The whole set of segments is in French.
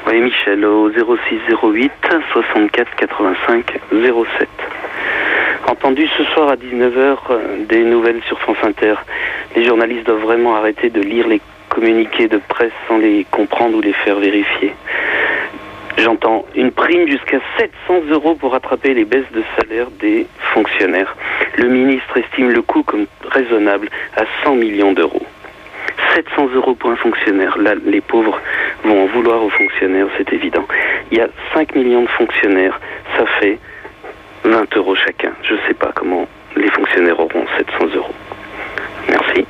Oui, Michel, au 0608 64 85 07. Entendu ce soir à 19h des nouvelles sur France Inter. Les journalistes doivent vraiment arrêter de lire les communiqués de presse sans les comprendre ou les faire vérifier. J'entends une prime jusqu'à 700 € pour rattraper les baisses de salaire des fonctionnaires. Le ministre estime le coût comme raisonnable à 100 millions d'euros. 700 € pour un fonctionnaire. Là, les pauvres vont en vouloir aux fonctionnaires, c'est évident. Il y a 5 millions de fonctionnaires. Ça fait 20 € chacun. Je ne sais pas comment les fonctionnaires auront 700 €. Merci.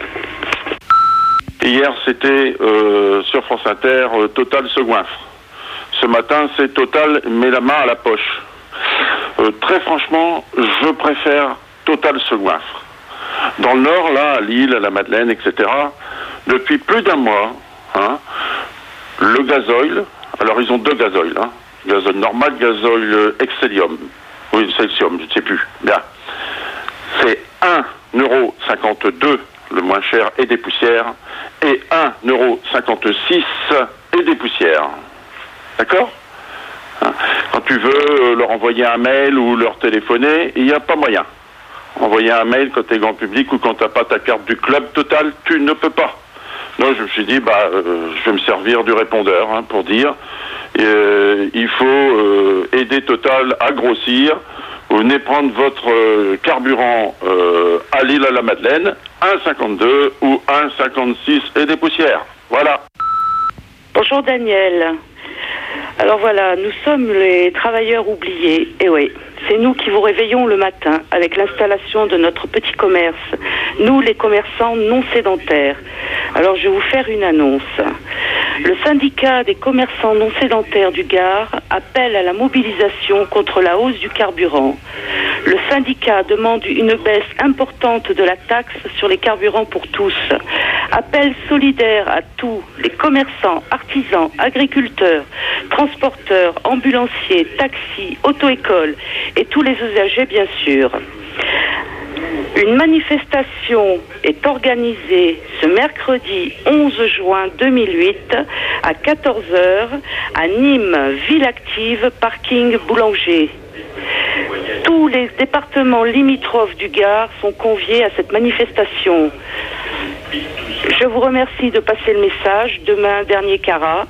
Hier, c'était sur France Inter, Total se goinfre. Ce matin, c'est Total met la main à la poche. Très franchement, je préfère Total se goinfre. Dans le Nord, là, à Lille, à la Madeleine, etc., depuis plus d'un mois, le gazoil, alors ils ont 2 gazoils, gazoil normal, gazoil Excellium, oui, Celsium, je ne sais plus, bien. C'est 1,52 € le moins cher et des poussières, et 1,56 € et des poussières. D'accord ? Quand tu veux leur envoyer un mail ou leur téléphoner, il n'y a pas moyen. Envoyer un mail quand tu es grand public ou quand tu n'as pas ta carte du club Total, tu ne peux pas. Donc je me suis dit, je vais me servir du répondeur pour dire il faut aider Total à grossir. Vous venez prendre votre carburant à Lille à la Madeleine, 1,52 ou 1,56 et des poussières. Voilà. Bonjour Daniel. Alors voilà, nous sommes les travailleurs oubliés. Et oui, c'est nous qui vous réveillons le matin avec l'installation de notre petit commerce. Nous, les commerçants non sédentaires. Alors je vais vous faire une annonce. Le syndicat des commerçants non sédentaires du Gard appelle à la mobilisation contre la hausse du carburant. Le syndicat demande une baisse importante de la taxe sur les carburants pour tous. Appel solidaire à tous les commerçants, artisans, agriculteurs, transporteurs, ambulanciers, taxis, auto-écoles et tous les usagers bien sûr. Une manifestation est organisée ce mercredi 11 juin 2008 à 14h à Nîmes, ville active, parking Boulanger. Tous les départements limitrophes du Gard sont conviés à cette manifestation. Je vous remercie de passer le message. Demain, dernier carat.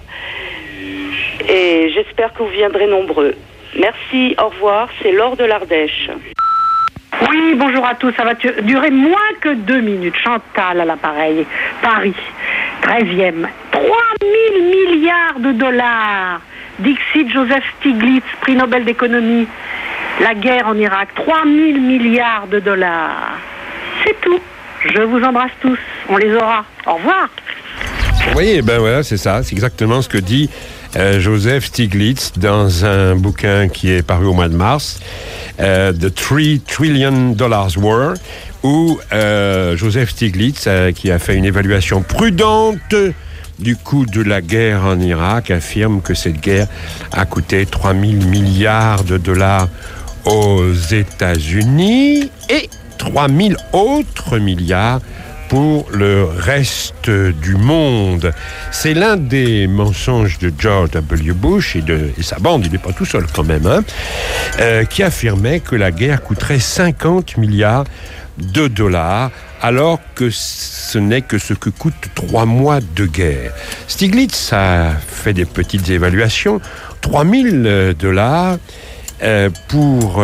Et j'espère que vous viendrez nombreux. Merci, au revoir. C'est Laure de l'Ardèche. Oui, bonjour à tous. Ça va durer moins que 2 minutes. Chantal à l'appareil. Paris, 13e. 3 000 milliards de dollars. Dixit Joseph Stiglitz, prix Nobel d'économie. La guerre en Irak, 3 000 milliards de dollars. C'est tout. Je vous embrasse tous. On les aura. Au revoir. Oui, ben voilà, c'est ça. C'est exactement ce que dit Joseph Stiglitz dans un bouquin qui est paru au mois de mars, The 3 Trillion Dollars War, où Joseph Stiglitz, qui a fait une évaluation prudente du coût de la guerre en Irak, affirme que cette guerre a coûté 3 000 milliards de dollars aux États-Unis et 3 000 autres milliards pour le reste du monde. C'est l'un des mensonges de George W. Bush et sa bande, il n'est pas tout seul quand même, qui affirmait que la guerre coûterait 50 milliards de dollars, alors que ce n'est que ce que coûtent 3 mois de guerre. Stiglitz a fait des petites évaluations. 3 000 dollars pour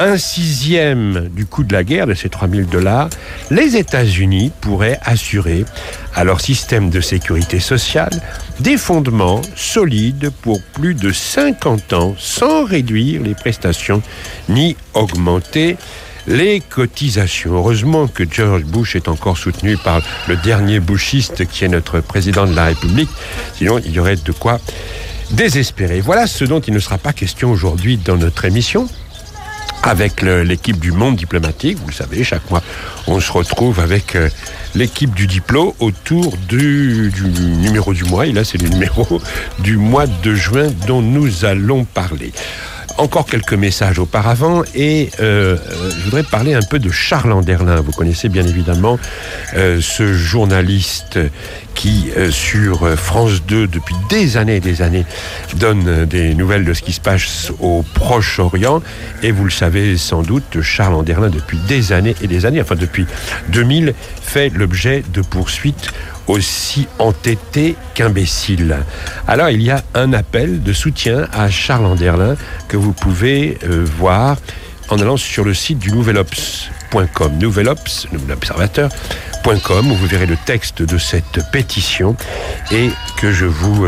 1/6 du coût de la guerre, de ces 3 000 dollars, les États-Unis pourraient assurer à leur système de sécurité sociale des fondements solides pour plus de 50 ans sans réduire les prestations ni augmenter les cotisations. Heureusement que George Bush est encore soutenu par le dernier bushiste qui est notre président de la République, sinon il y aurait de quoi désespéré. Voilà ce dont il ne sera pas question aujourd'hui dans notre émission. Avec l'équipe du Monde diplomatique, vous le savez, chaque mois, on se retrouve avec l'équipe du Diplo autour du numéro du mois. Et là, c'est le numéro du mois de juin dont nous allons parler. Encore quelques messages auparavant et je voudrais parler un peu de Charles Anderlin. Vous connaissez bien évidemment ce journaliste qui, sur France 2, depuis des années, donne des nouvelles de ce qui se passe au Proche-Orient. Et vous le savez sans doute, Charles Anderlin, depuis des années, enfin depuis 2000, fait l'objet de poursuites aussi entêté qu'imbécile. Alors, il y a un appel de soutien à Charles Anderlin que vous pouvez voir en allant sur le site du nouvelobs.com, nouvelobservateur.com, où vous verrez le texte de cette pétition et que je vous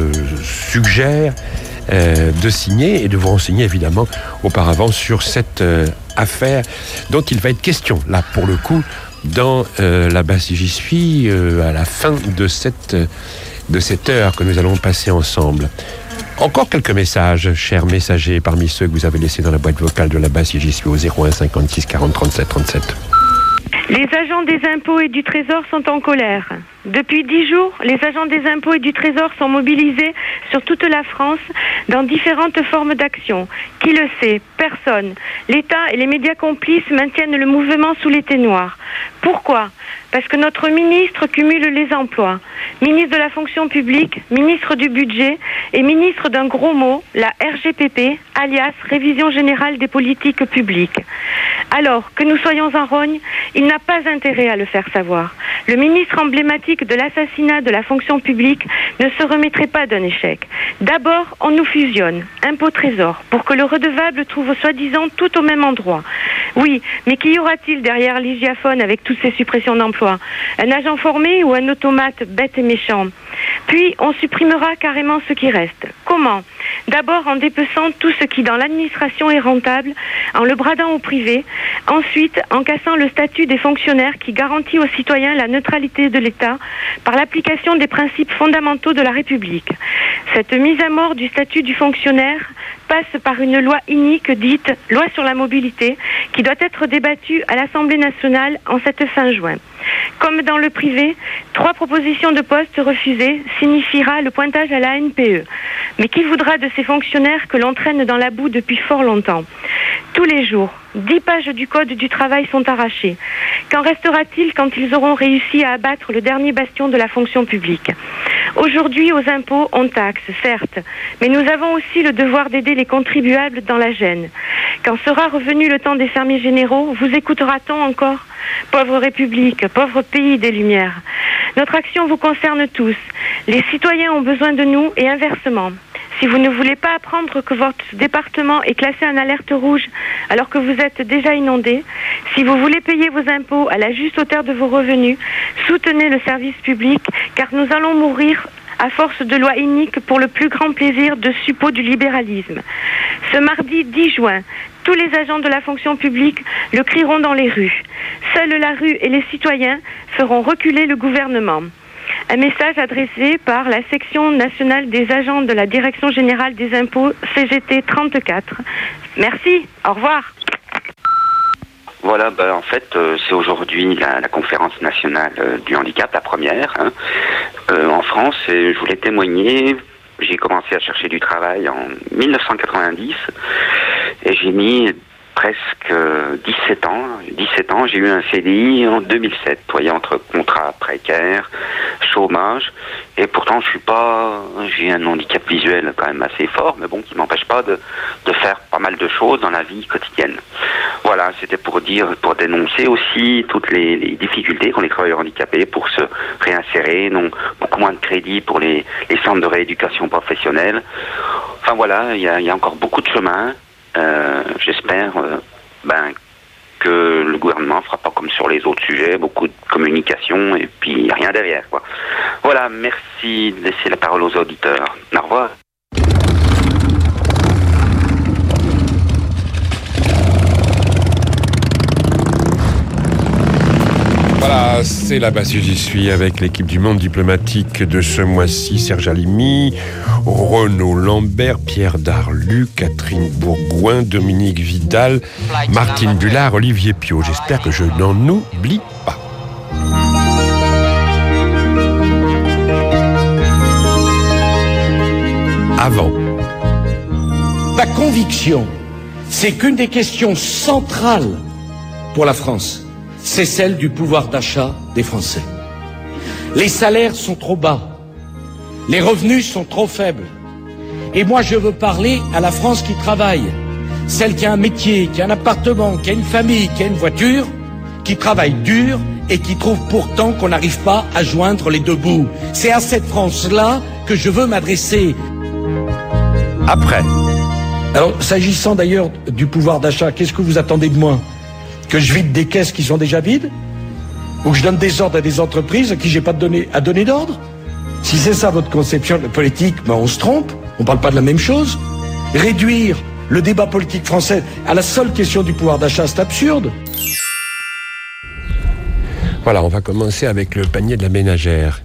suggère de signer et de vous renseigner évidemment auparavant sur cette affaire dont il va être question, là pour le coup, dans là-bas si j'y suis, à la fin de cette heure que nous allons passer ensemble. Encore quelques messages, chers messagers, parmi ceux que vous avez laissés dans la boîte vocale de là-bas si j'y suis au 01 56 40 37 37. Les agents des impôts et du Trésor sont en colère. Depuis 10 jours, les agents des impôts et du Trésor sont mobilisés sur toute la France dans différentes formes d'action. Qui le sait? Personne. L'État et les médias complices maintiennent le mouvement sous l'été noir. Pourquoi? Parce que notre ministre cumule les emplois. Ministre de la fonction publique, ministre du budget et ministre d'un gros mot, la RGPP, alias Révision Générale des Politiques Publiques. Alors, que nous soyons en rogne, il n'a pas intérêt à le faire savoir. Le ministre emblématique de l'assassinat de la fonction publique ne se remettrait pas d'un échec. D'abord, on nous fusionne, impôt-trésor, pour que le redevable trouve soi-disant tout au même endroit. Oui, mais qu'y aura-t-il derrière l'hygiaphone avec toutes ces suppressions d'emplois? Un agent formé ou un automate bête et méchant? Puis, on supprimera carrément ce qui reste. Comment? D'abord en dépeçant tout ce qui dans l'administration est rentable, en le bradant au privé. Ensuite, en cassant le statut des fonctionnaires qui garantit aux citoyens la neutralité de l'État par l'application des principes fondamentaux de la République. Cette mise à mort du statut du fonctionnaire passe par une loi inique dite loi sur la mobilité qui doit être débattue à l'Assemblée nationale en cette fin juin. Comme dans le privé, 3 propositions de poste refusées signifiera le pointage à la NPE. Mais qui voudra de ces fonctionnaires que l'on traîne dans la boue depuis fort longtemps? Tous les jours, 10 pages du Code du travail sont arrachées. Qu'en restera-t-il quand ils auront réussi à abattre le dernier bastion de la fonction publique? Aujourd'hui, aux impôts, on taxe, certes, mais nous avons aussi le devoir d'aider les contribuables dans la gêne. Quand sera revenu le temps des fermiers généraux, vous écoutera-t-on encore? Pauvre République, pauvre pays des Lumières. Notre action vous concerne tous. Les citoyens ont besoin de nous et inversement. Si vous ne voulez pas apprendre que votre département est classé en alerte rouge alors que vous êtes déjà inondé, si vous voulez payer vos impôts à la juste hauteur de vos revenus, soutenez le service public car nous allons mourir à force de lois iniques pour le plus grand plaisir de suppôts du libéralisme. Ce mardi 10 juin, tous les agents de la fonction publique le crieront dans les rues. Seule la rue et les citoyens feront reculer le gouvernement. Un message adressé par la section nationale des agents de la Direction générale des impôts CGT 34. Merci, au revoir. Voilà, en fait, c'est aujourd'hui la conférence nationale du handicap, la première, en France, et je voulais témoigner. J'ai commencé à chercher du travail en 1990 et j'ai mis presque 17 ans, j'ai eu un CDI en 2007, vous voyez, entre contrat précaire, chômage, et pourtant j'ai un handicap visuel quand même assez fort, mais bon, qui m'empêche pas de faire pas mal de choses dans la vie quotidienne. Voilà, c'était pour dénoncer aussi toutes les difficultés qu'ont les travailleurs handicapés pour se réinsérer, non, beaucoup moins de crédit pour les centres de rééducation professionnelle. Enfin voilà, il y a encore beaucoup de chemin. J'espère que le gouvernement fera pas comme sur les autres sujets, beaucoup de communication et puis rien derrière, quoi. Voilà, merci de laisser la parole aux auditeurs. Au revoir. Voilà, c'est là-bas si j'y suis avec l'équipe du Monde diplomatique de ce mois-ci. Serge Alimi, Renaud Lambert, Pierre Darlu, Catherine Bourgoin, Dominique Vidal, Martine Bullard, Olivier Piot. J'espère que je n'en oublie pas. Avant Ma conviction, c'est qu'une des questions centrales pour la France, c'est celle du pouvoir d'achat des Français. Les salaires sont trop bas, les revenus sont trop faibles. Et moi, je veux parler à la France qui travaille, celle qui a un métier, qui a un appartement, qui a une famille, qui a une voiture, qui travaille dur et qui trouve pourtant qu'on n'arrive pas à joindre les deux bouts. C'est à cette France-là que je veux m'adresser. Après. Alors, s'agissant d'ailleurs du pouvoir d'achat, qu'est-ce que vous attendez de moi? Que je vide des caisses qui sont déjà vides? Ou que je donne des ordres à des entreprises à qui j'ai pas à donner d'ordre? Si c'est ça votre conception de politique, ben on se trompe. On parle pas de la même chose. Réduire le débat politique français à la seule question du pouvoir d'achat, c'est absurde. Voilà, on va commencer avec le panier de la ménagère.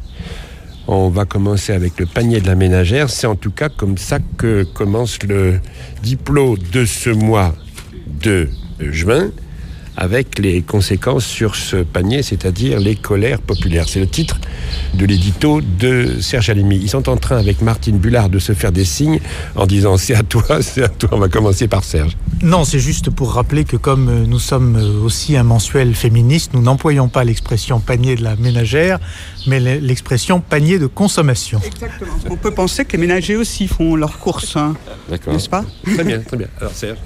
C'est en tout cas comme ça que commence le diplôme de ce mois de juin, avec les conséquences sur ce panier, c'est-à-dire les colères populaires. C'est le titre de l'édito de Serge Alimi. Ils sont en train, avec Martine Bullard, de se faire des signes en disant « c'est à toi ». On va commencer par Serge. Non, c'est juste pour rappeler que comme nous sommes aussi un mensuel féministe, nous n'employons pas l'expression panier de la ménagère, mais l'expression panier de consommation. Exactement. On peut penser que les ménagers aussi font leurs courses, hein. D'accord. N'est-ce pas? Très bien, très bien. Alors Serge.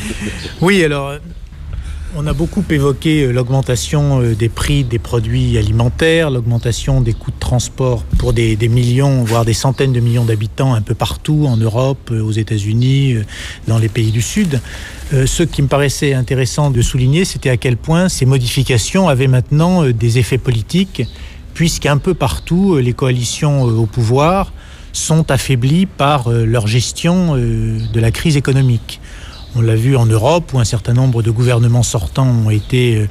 Oui, alors... On a beaucoup évoqué l'augmentation des prix des produits alimentaires, l'augmentation des coûts de transport pour des millions, voire des centaines de millions d'habitants un peu partout, en Europe, aux États-Unis, dans les pays du Sud. Ce qui me paraissait intéressant de souligner, c'était à quel point ces modifications avaient maintenant des effets politiques, puisqu'un peu partout, les coalitions au pouvoir sont affaiblies par leur gestion de la crise économique. On l'a vu en Europe, où un certain nombre de gouvernements sortants ont été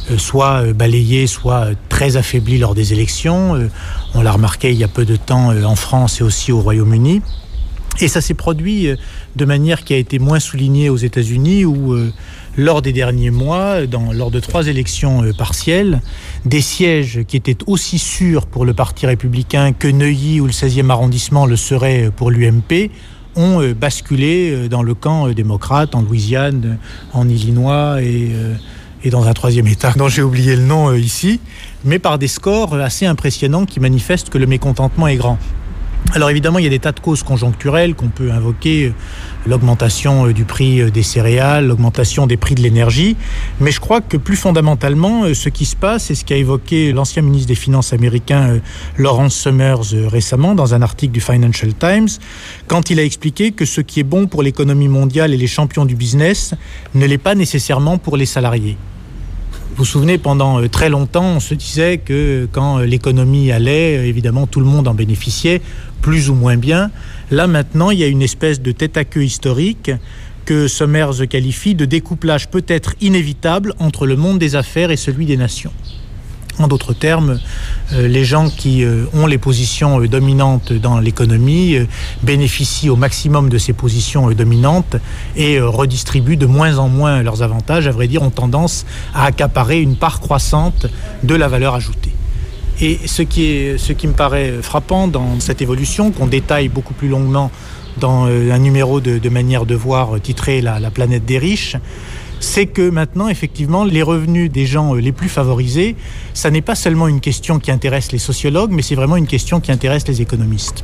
soit balayés, soit très affaiblis lors des élections. On l'a remarqué il y a peu de temps en France et aussi au Royaume-Uni. Et ça s'est produit de manière qui a été moins soulignée aux États-Unis, où lors des derniers mois, lors de 3 élections partielles, des sièges qui étaient aussi sûrs pour le Parti républicain que Neuilly ou le 16e arrondissement le seraient pour l'UMP, ont basculé dans le camp démocrate, en Louisiane, en Illinois et dans un 3e État dont j'ai oublié le nom ici, mais par des scores assez impressionnants qui manifestent que le mécontentement est grand. Alors évidemment, il y a des tas de causes conjoncturelles qu'on peut invoquer, l'augmentation du prix des céréales, l'augmentation des prix de l'énergie, mais je crois que plus fondamentalement, ce qui se passe, c'est ce qu'a évoqué l'ancien ministre des Finances américain Lawrence Summers récemment dans un article du Financial Times, quand il a expliqué que ce qui est bon pour l'économie mondiale et les champions du business ne l'est pas nécessairement pour les salariés. Vous vous souvenez, pendant très longtemps, on se disait que quand l'économie allait, évidemment, tout le monde en bénéficiait, plus ou moins bien. Là, maintenant, il y a une espèce de tête-à-queue historique que Summers qualifie de découplage peut-être inévitable entre le monde des affaires et celui des nations. En d'autres termes, les gens qui ont les positions dominantes dans l'économie bénéficient au maximum de ces positions dominantes et redistribuent de moins en moins leurs avantages, à vrai dire, ont tendance à accaparer une part croissante de la valeur ajoutée. Et ce qui me paraît frappant dans cette évolution, qu'on détaille beaucoup plus longuement dans un numéro de Manière de voir titré « La planète des riches », c'est que maintenant, effectivement, les revenus des gens les plus favorisés, ça n'est pas seulement une question qui intéresse les sociologues, mais c'est vraiment une question qui intéresse les économistes.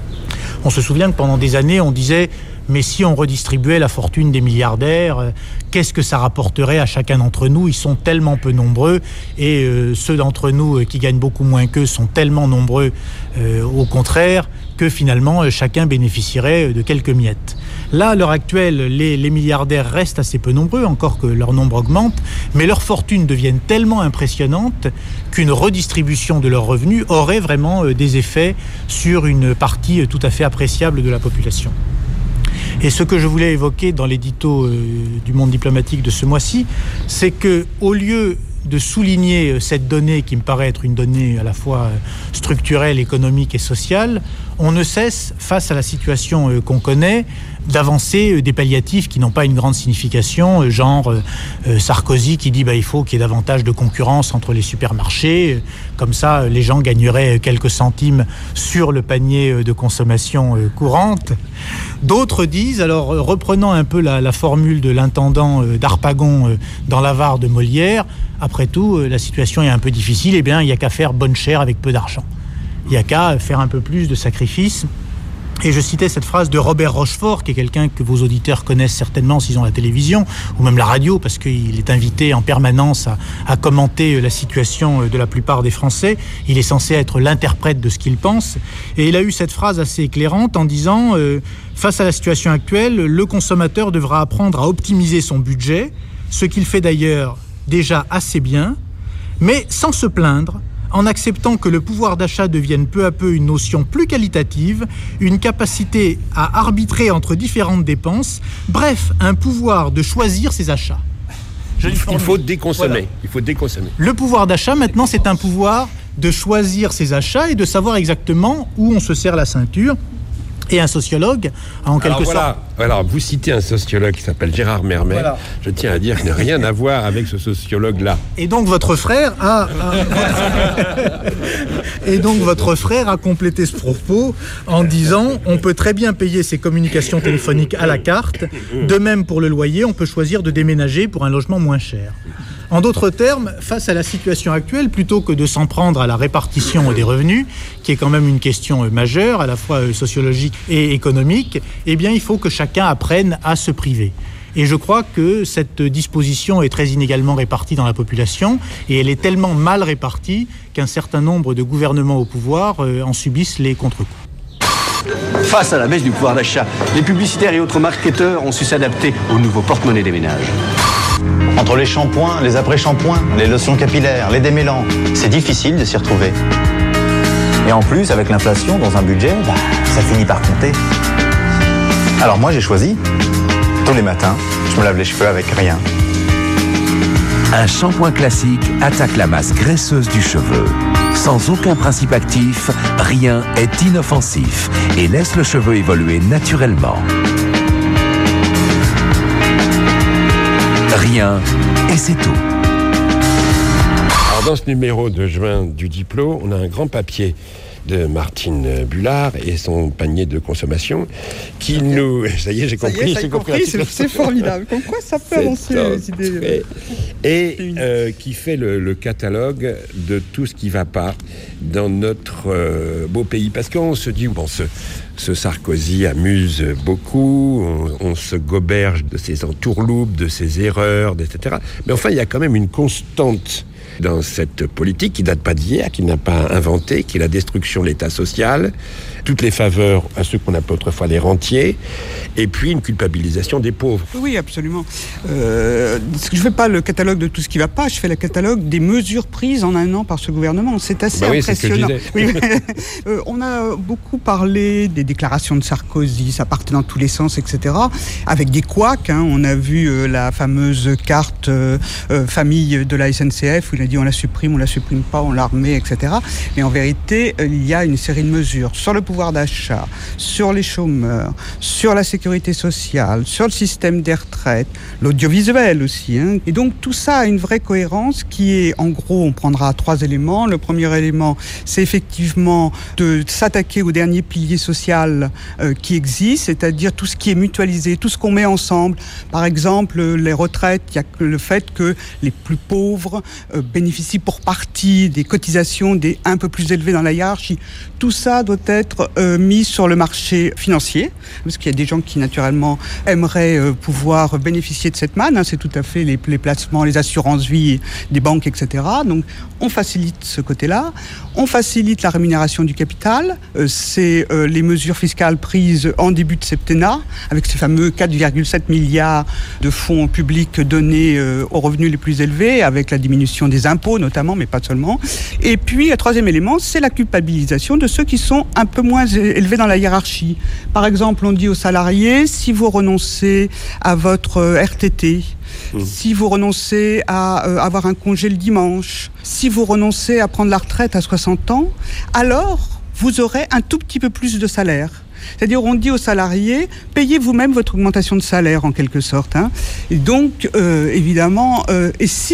On se souvient que pendant des années, on disait « mais si on redistribuait la fortune des milliardaires, qu'est-ce que ça rapporterait à chacun d'entre nous ? Ils sont tellement peu nombreux et ceux d'entre nous qui gagnent beaucoup moins qu'eux sont tellement nombreux, au contraire, que finalement chacun bénéficierait de quelques miettes. » Là, à l'heure actuelle, les milliardaires restent assez peu nombreux, encore que leur nombre augmente, mais leurs fortunes deviennent tellement impressionnantes qu'une redistribution de leurs revenus aurait vraiment des effets sur une partie tout à fait appréciable de la population. Et ce que je voulais évoquer dans l'édito du Monde diplomatique de ce mois-ci, c'est que au lieu de souligner cette donnée qui me paraît être une donnée à la fois structurelle, économique et sociale, on ne cesse, face à la situation qu'on connaît, d'avancer des palliatifs qui n'ont pas une grande signification, genre Sarkozy qui dit il faut qu'il y ait davantage de concurrence entre les supermarchés, comme ça les gens gagneraient quelques centimes sur le panier de consommation courante. D'autres disent, alors reprenant un peu la formule de l'intendant d'Harpagon dans l'Avare de Molière, après tout, la situation est un peu difficile, eh bien, il n'y a qu'à faire bonne chère avec peu d'argent. Il n'y a qu'à faire un peu plus de sacrifices. Et je citais cette phrase de Robert Rochefort, qui est quelqu'un que vos auditeurs connaissent certainement s'ils ont la télévision, ou même la radio, parce qu'il est invité en permanence à commenter la situation de la plupart des Français. Il est censé être l'interprète de ce qu'il pense. Et il a eu cette phrase assez éclairante en disant face à la situation actuelle, le consommateur devra apprendre à optimiser son budget, ce qu'il fait d'ailleurs déjà assez bien, mais sans se plaindre, en acceptant que le pouvoir d'achat devienne peu à peu une notion plus qualitative, une capacité à arbitrer entre différentes dépenses, bref, un pouvoir de choisir ses achats. Il faut déconsommer. Voilà. Il faut déconsommer. Le pouvoir d'achat, maintenant, c'est un pouvoir de choisir ses achats et de savoir exactement où on se serre la ceinture. Et un sociologue, en quelque sorte... Voilà, vous citez un sociologue qui s'appelle Gérard Mermet. Voilà. Je tiens à dire qu'il n'a rien à voir avec ce sociologue-là. Et donc votre frère a complété ce propos en disant on peut très bien payer ses communications téléphoniques à la carte. De même pour le loyer, on peut choisir de déménager pour un logement moins cher. En d'autres termes, face à la situation actuelle, plutôt que de s'en prendre à la répartition des revenus, qui est quand même une question majeure, à la fois sociologique et économique, eh bien, il faut que chacun apprenne à se priver. Et je crois que cette disposition est très inégalement répartie dans la population, et elle est tellement mal répartie qu'un certain nombre de gouvernements au pouvoir en subissent les contre-coups. Face à la baisse du pouvoir d'achat, les publicitaires et autres marketeurs ont su s'adapter au nouveau porte-monnaie des ménages. Entre les shampoings, les après-shampoings, les lotions capillaires, les démêlants, c'est difficile de s'y retrouver. Et en plus, avec l'inflation, dans un budget, ça finit par compter. Alors moi, j'ai choisi, tous les matins, je me lave les cheveux avec rien. Un shampoing classique attaque la masse graisseuse du cheveu. Sans aucun principe actif, rien est inoffensif et laisse le cheveu évoluer naturellement. Rien, et c'est tout. Alors dans ce numéro de juin du Diplo, on a un grand papier de Martine Bullard et son panier de consommation qui nous... Ça y est, j'ai compris. C'est formidable. Comme quoi ça peut avancer les idées. Et qui fait le catalogue de tout ce qui ne va pas dans notre beau pays. Parce qu'on se dit, bon, ce Sarkozy amuse beaucoup, on se goberge de ses entourloupes, de ses erreurs, etc. Mais enfin, il y a quand même une constante dans cette politique qui date pas d'hier, qui n'a pas inventé, qui est la destruction de l'État social, toutes les faveurs à ceux qu'on appelait autrefois les rentiers, et puis une culpabilisation des pauvres. Oui, absolument. Je ne fais pas le catalogue de tout ce qui ne va pas, je fais le catalogue des mesures prises en un an par ce gouvernement. C'est assez impressionnant. C'est ce que je disais. Oui, on a beaucoup parlé des déclarations de Sarkozy, ça partait dans tous les sens, etc. Avec des couacs, on a vu la fameuse carte famille de la SNCF, où il a dit on la supprime pas, on la remet, etc. Mais en vérité, il y a une série de mesures sur le pouvoir d'achat, sur les chômeurs, sur la sécurité sociale, sur le système des retraites, l'audiovisuel aussi. Et donc tout ça a une vraie cohérence qui est, en gros, on prendra 3 éléments. Le premier élément, c'est effectivement de s'attaquer au dernier pilier social qui existe, c'est-à-dire tout ce qui est mutualisé, tout ce qu'on met ensemble. Par exemple, les retraites, il y a le fait que les plus pauvres bénéficient pour partie des cotisations des un peu plus élevés dans la hiérarchie. Tout ça doit être mis sur le marché financier, parce qu'il y a des gens qui naturellement aimeraient pouvoir bénéficier de cette manne. C'est tout à fait les placements, les assurances-vie des banques, etc. Donc on facilite ce côté-là. On facilite la rémunération du capital. C'est les mesures fiscales prises en début de septennat, avec ces fameux 4,7 milliards de fonds publics donnés aux revenus les plus élevés, avec la diminution des impôts notamment, mais pas seulement. Et puis, le troisième élément, c'est la culpabilisation de ceux qui sont un peu moins élevés dans la hiérarchie. Par exemple, on dit aux salariés, si vous renoncez à votre RTT, si vous renoncez à avoir un congé le dimanche, si vous renoncez à prendre la retraite à 60 ans, alors vous aurez un tout petit peu plus de salaire. C'est-à-dire, on dit aux salariés, payez vous-même votre augmentation de salaire, en quelque sorte. Et donc, évidemment, et si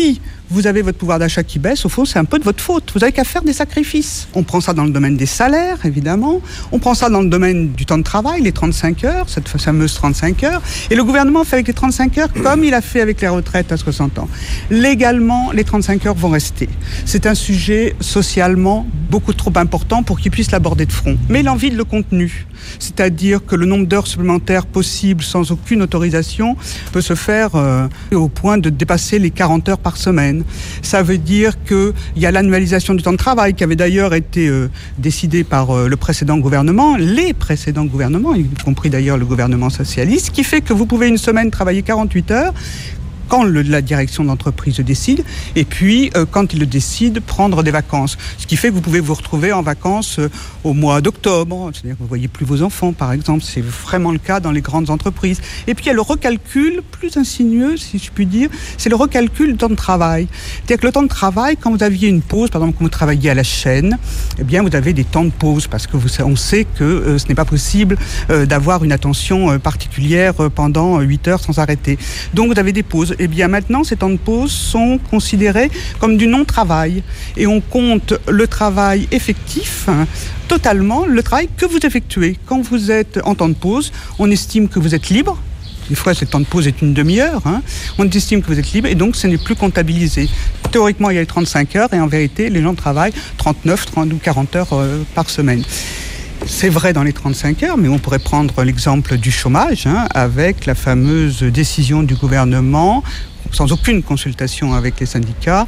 vous avez votre pouvoir d'achat qui baisse, au fond, c'est un peu de votre faute. Vous n'avez qu'à faire des sacrifices. On prend ça dans le domaine des salaires, évidemment. On prend ça dans le domaine du temps de travail, les 35 heures, cette fameuse 35 heures. Et le gouvernement fait avec les 35 heures comme il a fait avec les retraites à 60 ans. Légalement, les 35 heures vont rester. C'est un sujet socialement beaucoup trop important pour qu'il puisse l'aborder de front. Mais il en vide le contenu. C'est-à-dire que le nombre d'heures supplémentaires possibles sans aucune autorisation peut se faire au point de dépasser les 40 heures par semaine. Ça veut dire qu'il y a l'annualisation du temps de travail qui avait d'ailleurs été décidée par le précédent gouvernement, les précédents gouvernements, y compris d'ailleurs le gouvernement socialiste, qui fait que vous pouvez une semaine travailler 48 heures quand la direction d'entreprise le décide, et puis quand il le décide, prendre des vacances. Ce qui fait que vous pouvez vous retrouver en vacances au mois d'octobre, c'est-à-dire que vous ne voyez plus vos enfants, par exemple. C'est vraiment le cas dans les grandes entreprises. Et puis il y a le recalcul, plus insinueux, si je puis dire, c'est le recalcul du temps de travail. C'est-à-dire que le temps de travail, quand vous aviez une pause, par exemple quand vous travaillez à la chaîne, eh bien vous avez des temps de pause, parce que on sait que ce n'est pas possible d'avoir une attention particulière pendant 8 heures sans arrêter. Donc vous avez des pauses. Eh bien maintenant, ces temps de pause sont considérés comme du non-travail. Et on compte le travail effectif, totalement, le travail que vous effectuez. Quand vous êtes en temps de pause, on estime que vous êtes libre. Des fois, ce temps de pause est une demi-heure. On estime que vous êtes libre et donc ce n'est plus comptabilisé. Théoriquement, il y a les 35 heures et en vérité, les gens travaillent 39, 30 ou 40 heures par semaine. C'est vrai dans les 35 heures, mais on pourrait prendre l'exemple du chômage, avec la fameuse décision du gouvernement, sans aucune consultation avec les syndicats,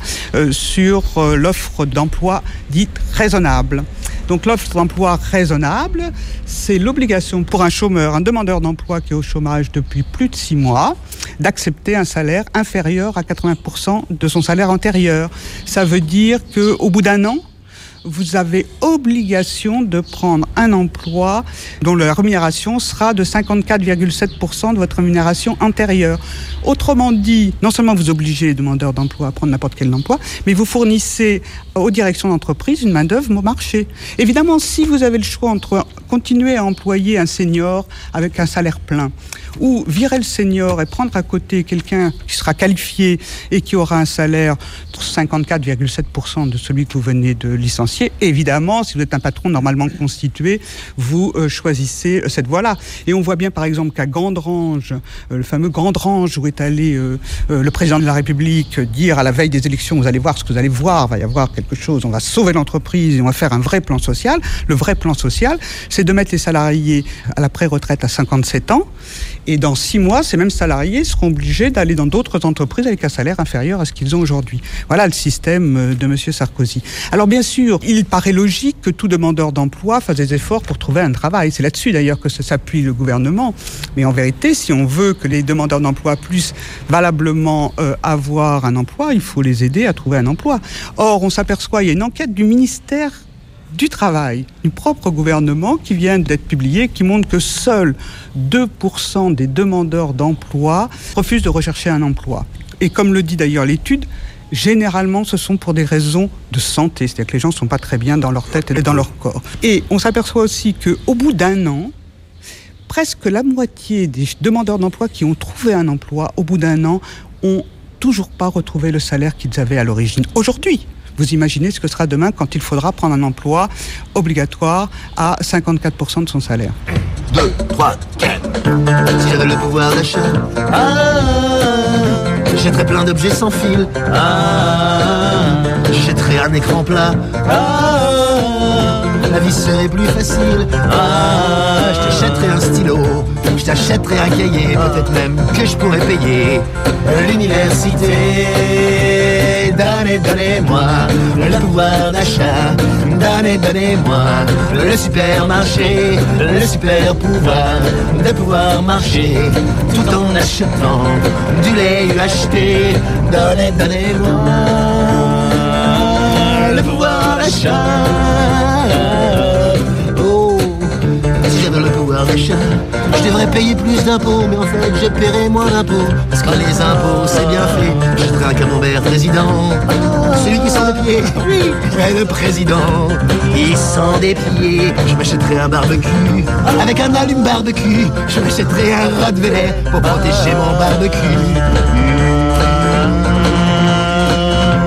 sur l'offre d'emploi dite raisonnable. Donc l'offre d'emploi raisonnable, c'est l'obligation pour un chômeur, un demandeur d'emploi qui est au chômage depuis plus de 6 mois, d'accepter un salaire inférieur à 80% de son salaire antérieur. Ça veut dire qu'au bout d'un an, vous avez obligation de prendre un emploi dont la rémunération sera de 54,7% de votre rémunération antérieure. Autrement dit, non seulement vous obligez les demandeurs d'emploi à prendre n'importe quel emploi, mais vous fournissez aux directions d'entreprise une main-d'œuvre au marché. Évidemment, si vous avez le choix entre continuer à employer un senior avec un salaire plein ou virer le senior et prendre à côté quelqu'un qui sera qualifié et qui aura un salaire de 54,7% de celui que vous venez de licencier, évidemment, si vous êtes un patron normalement constitué, vous choisissez cette voie-là. Et on voit bien par exemple qu'à Gandrange, le fameux Gandrange où est allé le président de la République dire à la veille des élections, vous allez voir ce que vous allez voir, il va y avoir quelque chose, on va sauver l'entreprise et on va faire un vrai plan social. Le vrai plan social, c'est de mettre les salariés à la pré-retraite à 57 ans et dans 6 mois, ces mêmes salariés seront obligés d'aller dans d'autres entreprises avec un salaire inférieur à ce qu'ils ont aujourd'hui. Voilà le système de M. Sarkozy. Alors bien sûr, il paraît logique que tout demandeur d'emploi fasse des efforts pour trouver un travail. C'est là-dessus d'ailleurs que s'appuie le gouvernement. Mais en vérité, si on veut que les demandeurs d'emploi puissent valablement avoir un emploi, il faut les aider à trouver un emploi. Or, on s'aperçoit, il y a une enquête du ministère du Travail, du propre gouvernement, qui vient d'être publiée, qui montre que seuls 2% des demandeurs d'emploi refusent de rechercher un emploi. Et comme le dit d'ailleurs l'étude, généralement, ce sont pour des raisons de santé, c'est-à-dire que les gens ne sont pas très bien dans leur tête et dans leur corps. Et on s'aperçoit aussi qu'au bout d'un an, presque la moitié des demandeurs d'emploi qui ont trouvé un emploi, au bout d'un an, ont toujours pas retrouvé le salaire qu'ils avaient à l'origine. Aujourd'hui, vous imaginez ce que sera demain quand il faudra prendre un emploi obligatoire à 54% de son salaire. 2, 3, 4. Si j'avais le pouvoir d'achat, j'achèterais plein d'objets sans fil. J'achèterais un écran plat. La vie serait plus facile. Je t'achèterais un stylo. Je t'achèterais un cahier. Peut-être même que je pourrais payer l'université. Donnez-moi le pouvoir d'achat. Donnez-moi le supermarché. Le super pouvoir de pouvoir marcher tout en achetant du lait UHT. Donnez-moi le pouvoir d'achat. Si j'avais le pouvoir d'achat, je devrais payer plus d'impôts, mais en fait je paierais moins d'impôts. Parce que les impôts c'est bien fait. J'achèterais un camembert président, celui qui sent des pieds, oui, le président. Il sent des pieds. Je m'achèterais un barbecue avec un allume barbecue. Je m'achèterais un Rottweiler pour protéger mon barbecue.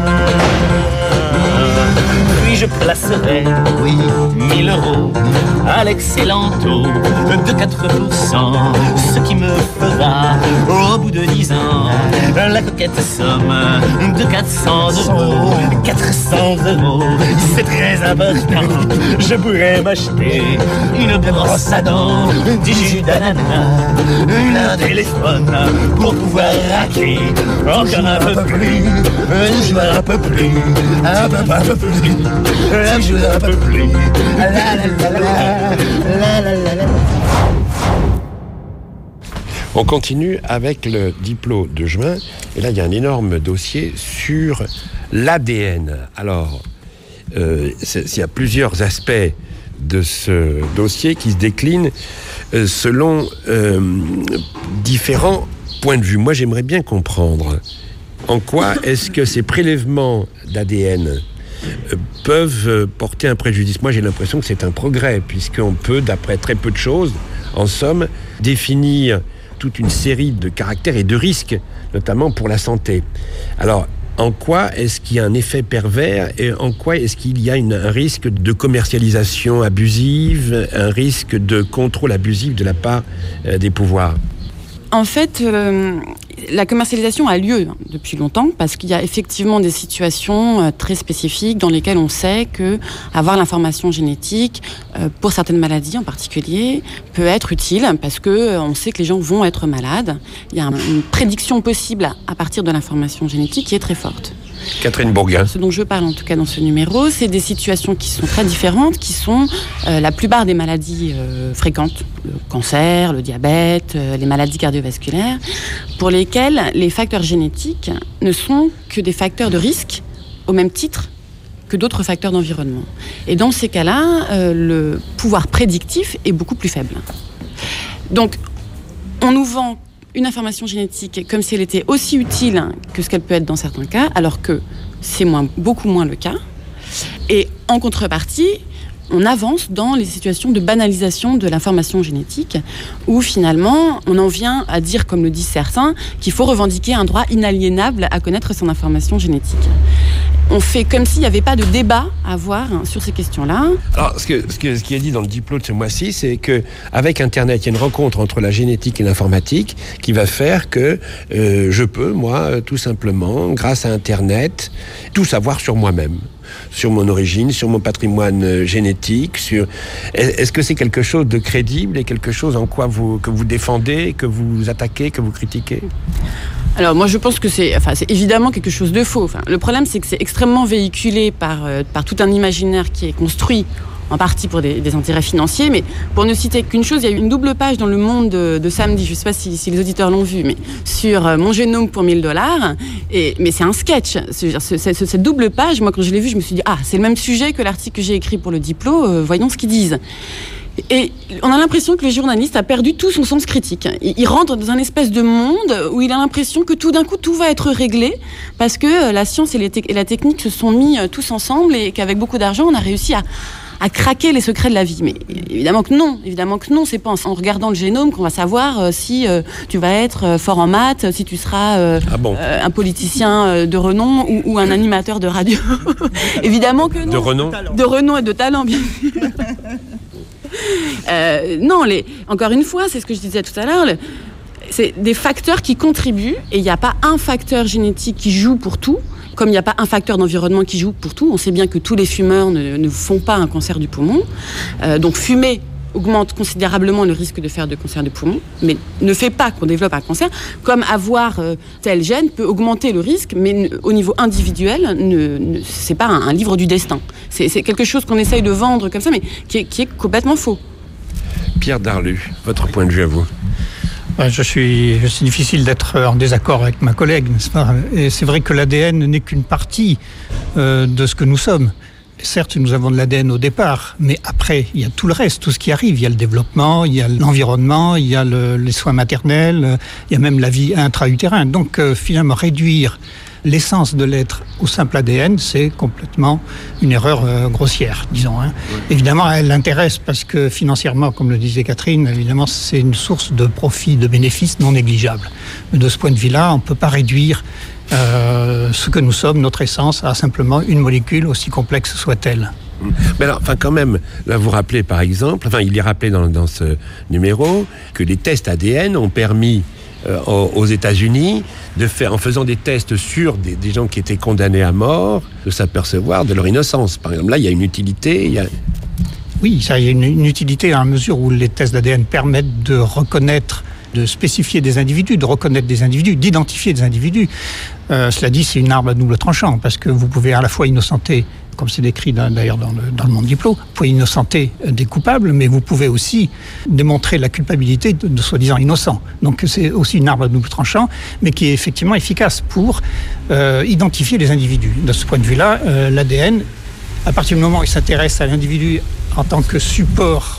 placerai 1000 € à l'excellent taux de 4%, ce qui me fera, au bout de 10 ans, la coquette somme de 400 €. 400 €, c'est très important. Je pourrais m'acheter une brosse à dents, du jus d'ananas, un téléphone pour pouvoir raquer encore un peu plus, jouer un peu plus, un peu plus, jouer un peu plus. La la la la la la la. On continue avec le diplôme de juin. Et là, il y a un énorme dossier sur l'ADN. Alors, il y a plusieurs aspects de ce dossier qui se déclinent selon différents points de vue. Moi, j'aimerais bien comprendre en quoi est-ce que ces prélèvements d'ADN peuvent porter un préjudice. Moi, j'ai l'impression que c'est un progrès, puisqu'on peut, d'après très peu de choses, en somme, définir toute une série de caractères et de risques, notamment pour la santé. Alors, en quoi est-ce qu'il y a un effet pervers et en quoi est-ce qu'il y a un risque de commercialisation abusive, un risque de contrôle abusif de la part des pouvoirs ? En fait, la commercialisation a lieu depuis longtemps parce qu'il y a effectivement des situations très spécifiques dans lesquelles on sait que avoir l'information génétique pour certaines maladies en particulier peut être utile parce que on sait que les gens vont être malades. Il y a une prédiction possible à partir de l'information génétique qui est très forte. Catherine Bourguin. Ce dont je parle en tout cas dans ce numéro, c'est des situations qui sont très différentes, qui sont la plupart des maladies fréquentes, le cancer, le diabète, les maladies cardiovasculaires, pour lesquelles les facteurs génétiques ne sont que des facteurs de risque au même titre que d'autres facteurs d'environnement. Et dans ces cas-là, le pouvoir prédictif est beaucoup plus faible. Donc, on nous vend une information génétique comme si elle était aussi utile que ce qu'elle peut être dans certains cas, alors que c'est beaucoup moins le cas. Et en contrepartie, on avance dans les situations de banalisation de l'information génétique, où finalement, on en vient à dire, comme le disent certains, qu'il faut revendiquer un droit inaliénable à connaître son information génétique. On fait comme s'il n'y avait pas de débat à avoir sur ces questions-là. Alors, ce qui est dit dans le diplôme de ce mois-ci, c'est qu'avec Internet, il y a une rencontre entre la génétique et l'informatique qui va faire que je peux, moi, tout simplement, grâce à Internet, tout savoir sur moi-même, sur mon origine, sur mon patrimoine génétique. Est-ce que c'est quelque chose de crédible et quelque chose en quoi que vous défendez, que vous attaquez, que vous critiquez ? Alors moi je pense que c'est évidemment quelque chose de faux. Le problème c'est que c'est extrêmement véhiculé par tout un imaginaire qui est construit en partie pour des intérêts financiers, mais pour ne citer qu'une chose, il y a eu une double page dans Le Monde de samedi, je ne sais pas si les auditeurs l'ont vu, mais sur mon génome pour $1000, mais c'est un sketch. Cette double page, moi quand je l'ai vu, je me suis dit c'est le même sujet que l'article que j'ai écrit pour le diplôme, voyons ce qu'ils disent. Et on a l'impression que le journaliste a perdu tout son sens critique. Il rentre dans un espèce de monde où il a l'impression que tout d'un coup tout va être réglé parce que la science et la technique se sont mis tous ensemble et qu'avec beaucoup d'argent on a réussi à craquer les secrets de la vie. Mais évidemment que non, c'est pas en regardant le génome qu'on va savoir si tu vas être fort en maths, si tu seras un politicien de renom ou un animateur de radio. Évidemment que non. De renom et de talent, bien sûr. Non, encore une fois, c'est ce que je disais tout à l'heure, c'est des facteurs qui contribuent et il n'y a pas un facteur génétique qui joue pour tout, comme il n'y a pas un facteur d'environnement qui joue pour tout. On sait bien que tous les fumeurs ne font pas un cancer du poumon, donc fumer augmente considérablement le risque de faire de cancer du poumon, mais ne fait pas qu'on développe un cancer, comme avoir tel gène peut augmenter le risque, mais au niveau individuel, c'est pas un livre du destin. C'est quelque chose qu'on essaye de vendre comme ça, mais qui est complètement faux. Pierre Darlu, votre point de vue à vous ? C'est difficile d'être en désaccord avec ma collègue, n'est-ce pas ? Et c'est vrai que l'ADN n'est qu'une partie de ce que nous sommes. Certes, nous avons de l'ADN au départ, mais après, il y a tout le reste, tout ce qui arrive. Il y a le développement, il y a l'environnement, il y a les soins maternels, il y a même la vie intra-utérine. Donc, finalement, réduire l'essence de l'être au simple ADN, c'est complètement une erreur grossière, disons. Oui. Évidemment, elle l'intéresse parce que financièrement, comme le disait Catherine, évidemment, c'est une source de profit, de bénéfices non négligeable. Mais de ce point de vue-là, on ne peut pas réduire ce que nous sommes, notre essence, à simplement une molécule, aussi complexe soit-elle. Mais alors, quand même, là, vous rappelez par exemple, il est rappelé dans ce numéro, que les tests ADN ont permis aux États-Unis en faisant des tests sur des gens qui étaient condamnés à mort, de s'apercevoir de leur innocence. Par exemple, là, il y a une utilité. Oui, ça, il y a une utilité à la mesure où les tests d'ADN permettent de reconnaître, de spécifier des individus, de reconnaître des individus, d'identifier des individus. Cela dit, c'est une arme à double tranchant, parce que vous pouvez à la fois innocenter, comme c'est décrit d'ailleurs dans le monde diplôme, vous pouvez innocenter des coupables, mais vous pouvez aussi démontrer la culpabilité de soi-disant innocents. Donc c'est aussi une arme à double tranchant, mais qui est effectivement efficace pour identifier les individus. De ce point de vue-là, l'ADN, à partir du moment où il s'intéresse à l'individu en tant que support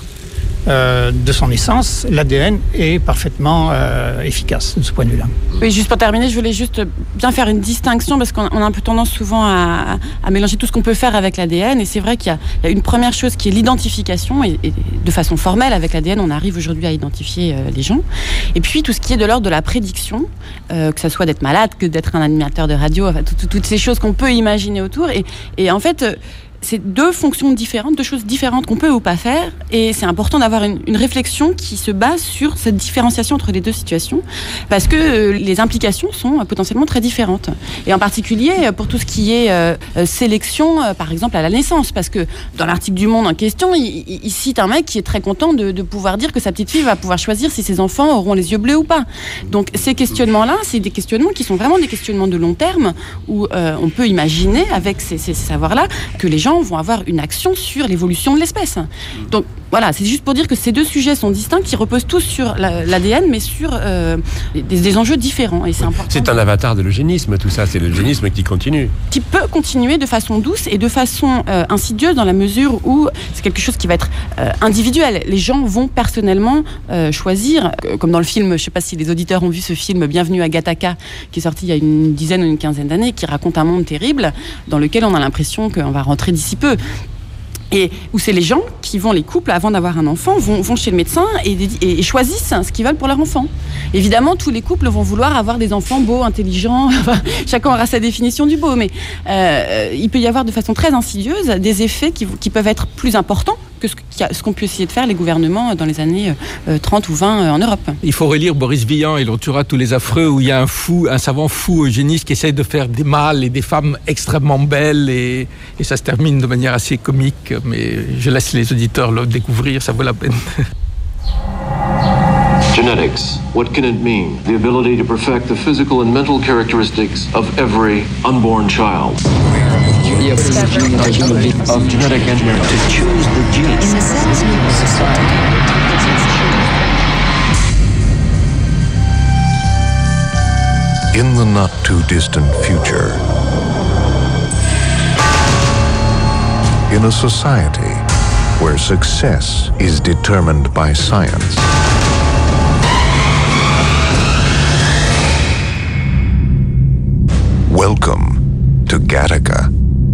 de son essence, l'ADN est parfaitement efficace de ce point de vue-là. Oui, juste pour terminer, je voulais juste bien faire une distinction parce qu'on a un peu tendance souvent à mélanger tout ce qu'on peut faire avec l'ADN, et c'est vrai qu'il y a une première chose qui est l'identification, et de façon formelle avec l'ADN on arrive aujourd'hui à identifier les gens, et puis tout ce qui est de l'ordre de la prédiction, que ça soit d'être malade, que d'être un animateur de radio, toutes ces choses qu'on peut imaginer autour, et en fait c'est deux fonctions différentes, deux choses différentes qu'on peut ou pas faire, et c'est important d'avoir une réflexion qui se base sur cette différenciation entre les deux situations, parce que les implications sont potentiellement très différentes. Et en particulier pour tout ce qui est sélection, par exemple à la naissance, parce que dans l'article du Monde en question, il cite un mec qui est très content de pouvoir dire que sa petite fille va pouvoir choisir si ses enfants auront les yeux bleus ou pas. Donc ces questionnements-là, c'est des questionnements qui sont vraiment des questionnements de long terme, où on peut imaginer avec ces savoirs-là que les gens vont avoir une action sur l'évolution de l'espèce. Donc voilà, c'est juste pour dire que ces deux sujets sont distincts, qui reposent tous sur l'ADN, mais sur des enjeux différents. Et c'est important. C'est un avatar de l'eugénisme, tout ça. C'est l'eugénisme qui continue. Qui peut continuer de façon douce et de façon insidieuse, dans la mesure où c'est quelque chose qui va être individuel. Les gens vont personnellement choisir, comme dans le film, je ne sais pas si les auditeurs ont vu ce film Bienvenue à Gattaca, qui est sorti il y a une dizaine ou une quinzaine d'années, qui raconte un monde terrible dans lequel on a l'impression qu'on va rentrer d'ici peu. Et où c'est les gens qui vont, les couples, avant d'avoir un enfant, vont chez le médecin et choisissent ce qu'ils veulent pour leur enfant. Évidemment, tous les couples vont vouloir avoir des enfants beaux, intelligents, chacun aura sa définition du beau, mais il peut y avoir de façon très insidieuse des effets qui peuvent être plus importants que ce qu'ont pu essayer de faire les gouvernements dans les années 30 ou 20 en Europe. Il faut relire Boris Vian et l'on tuera tous les affreux, où il y a un savant fou eugéniste qui essaye de faire des mâles et des femmes extrêmement belles, et ça se termine de manière assez comique, mais je laisse les auditeurs le découvrir, ça vaut la peine. Genetics, what can it mean? The ability to perfect the physical and mental characteristics of every unborn child. The ability of genetic engineering to choose the genes. In the not too distant future, in a society where success is determined by science, welcome to Gattaca.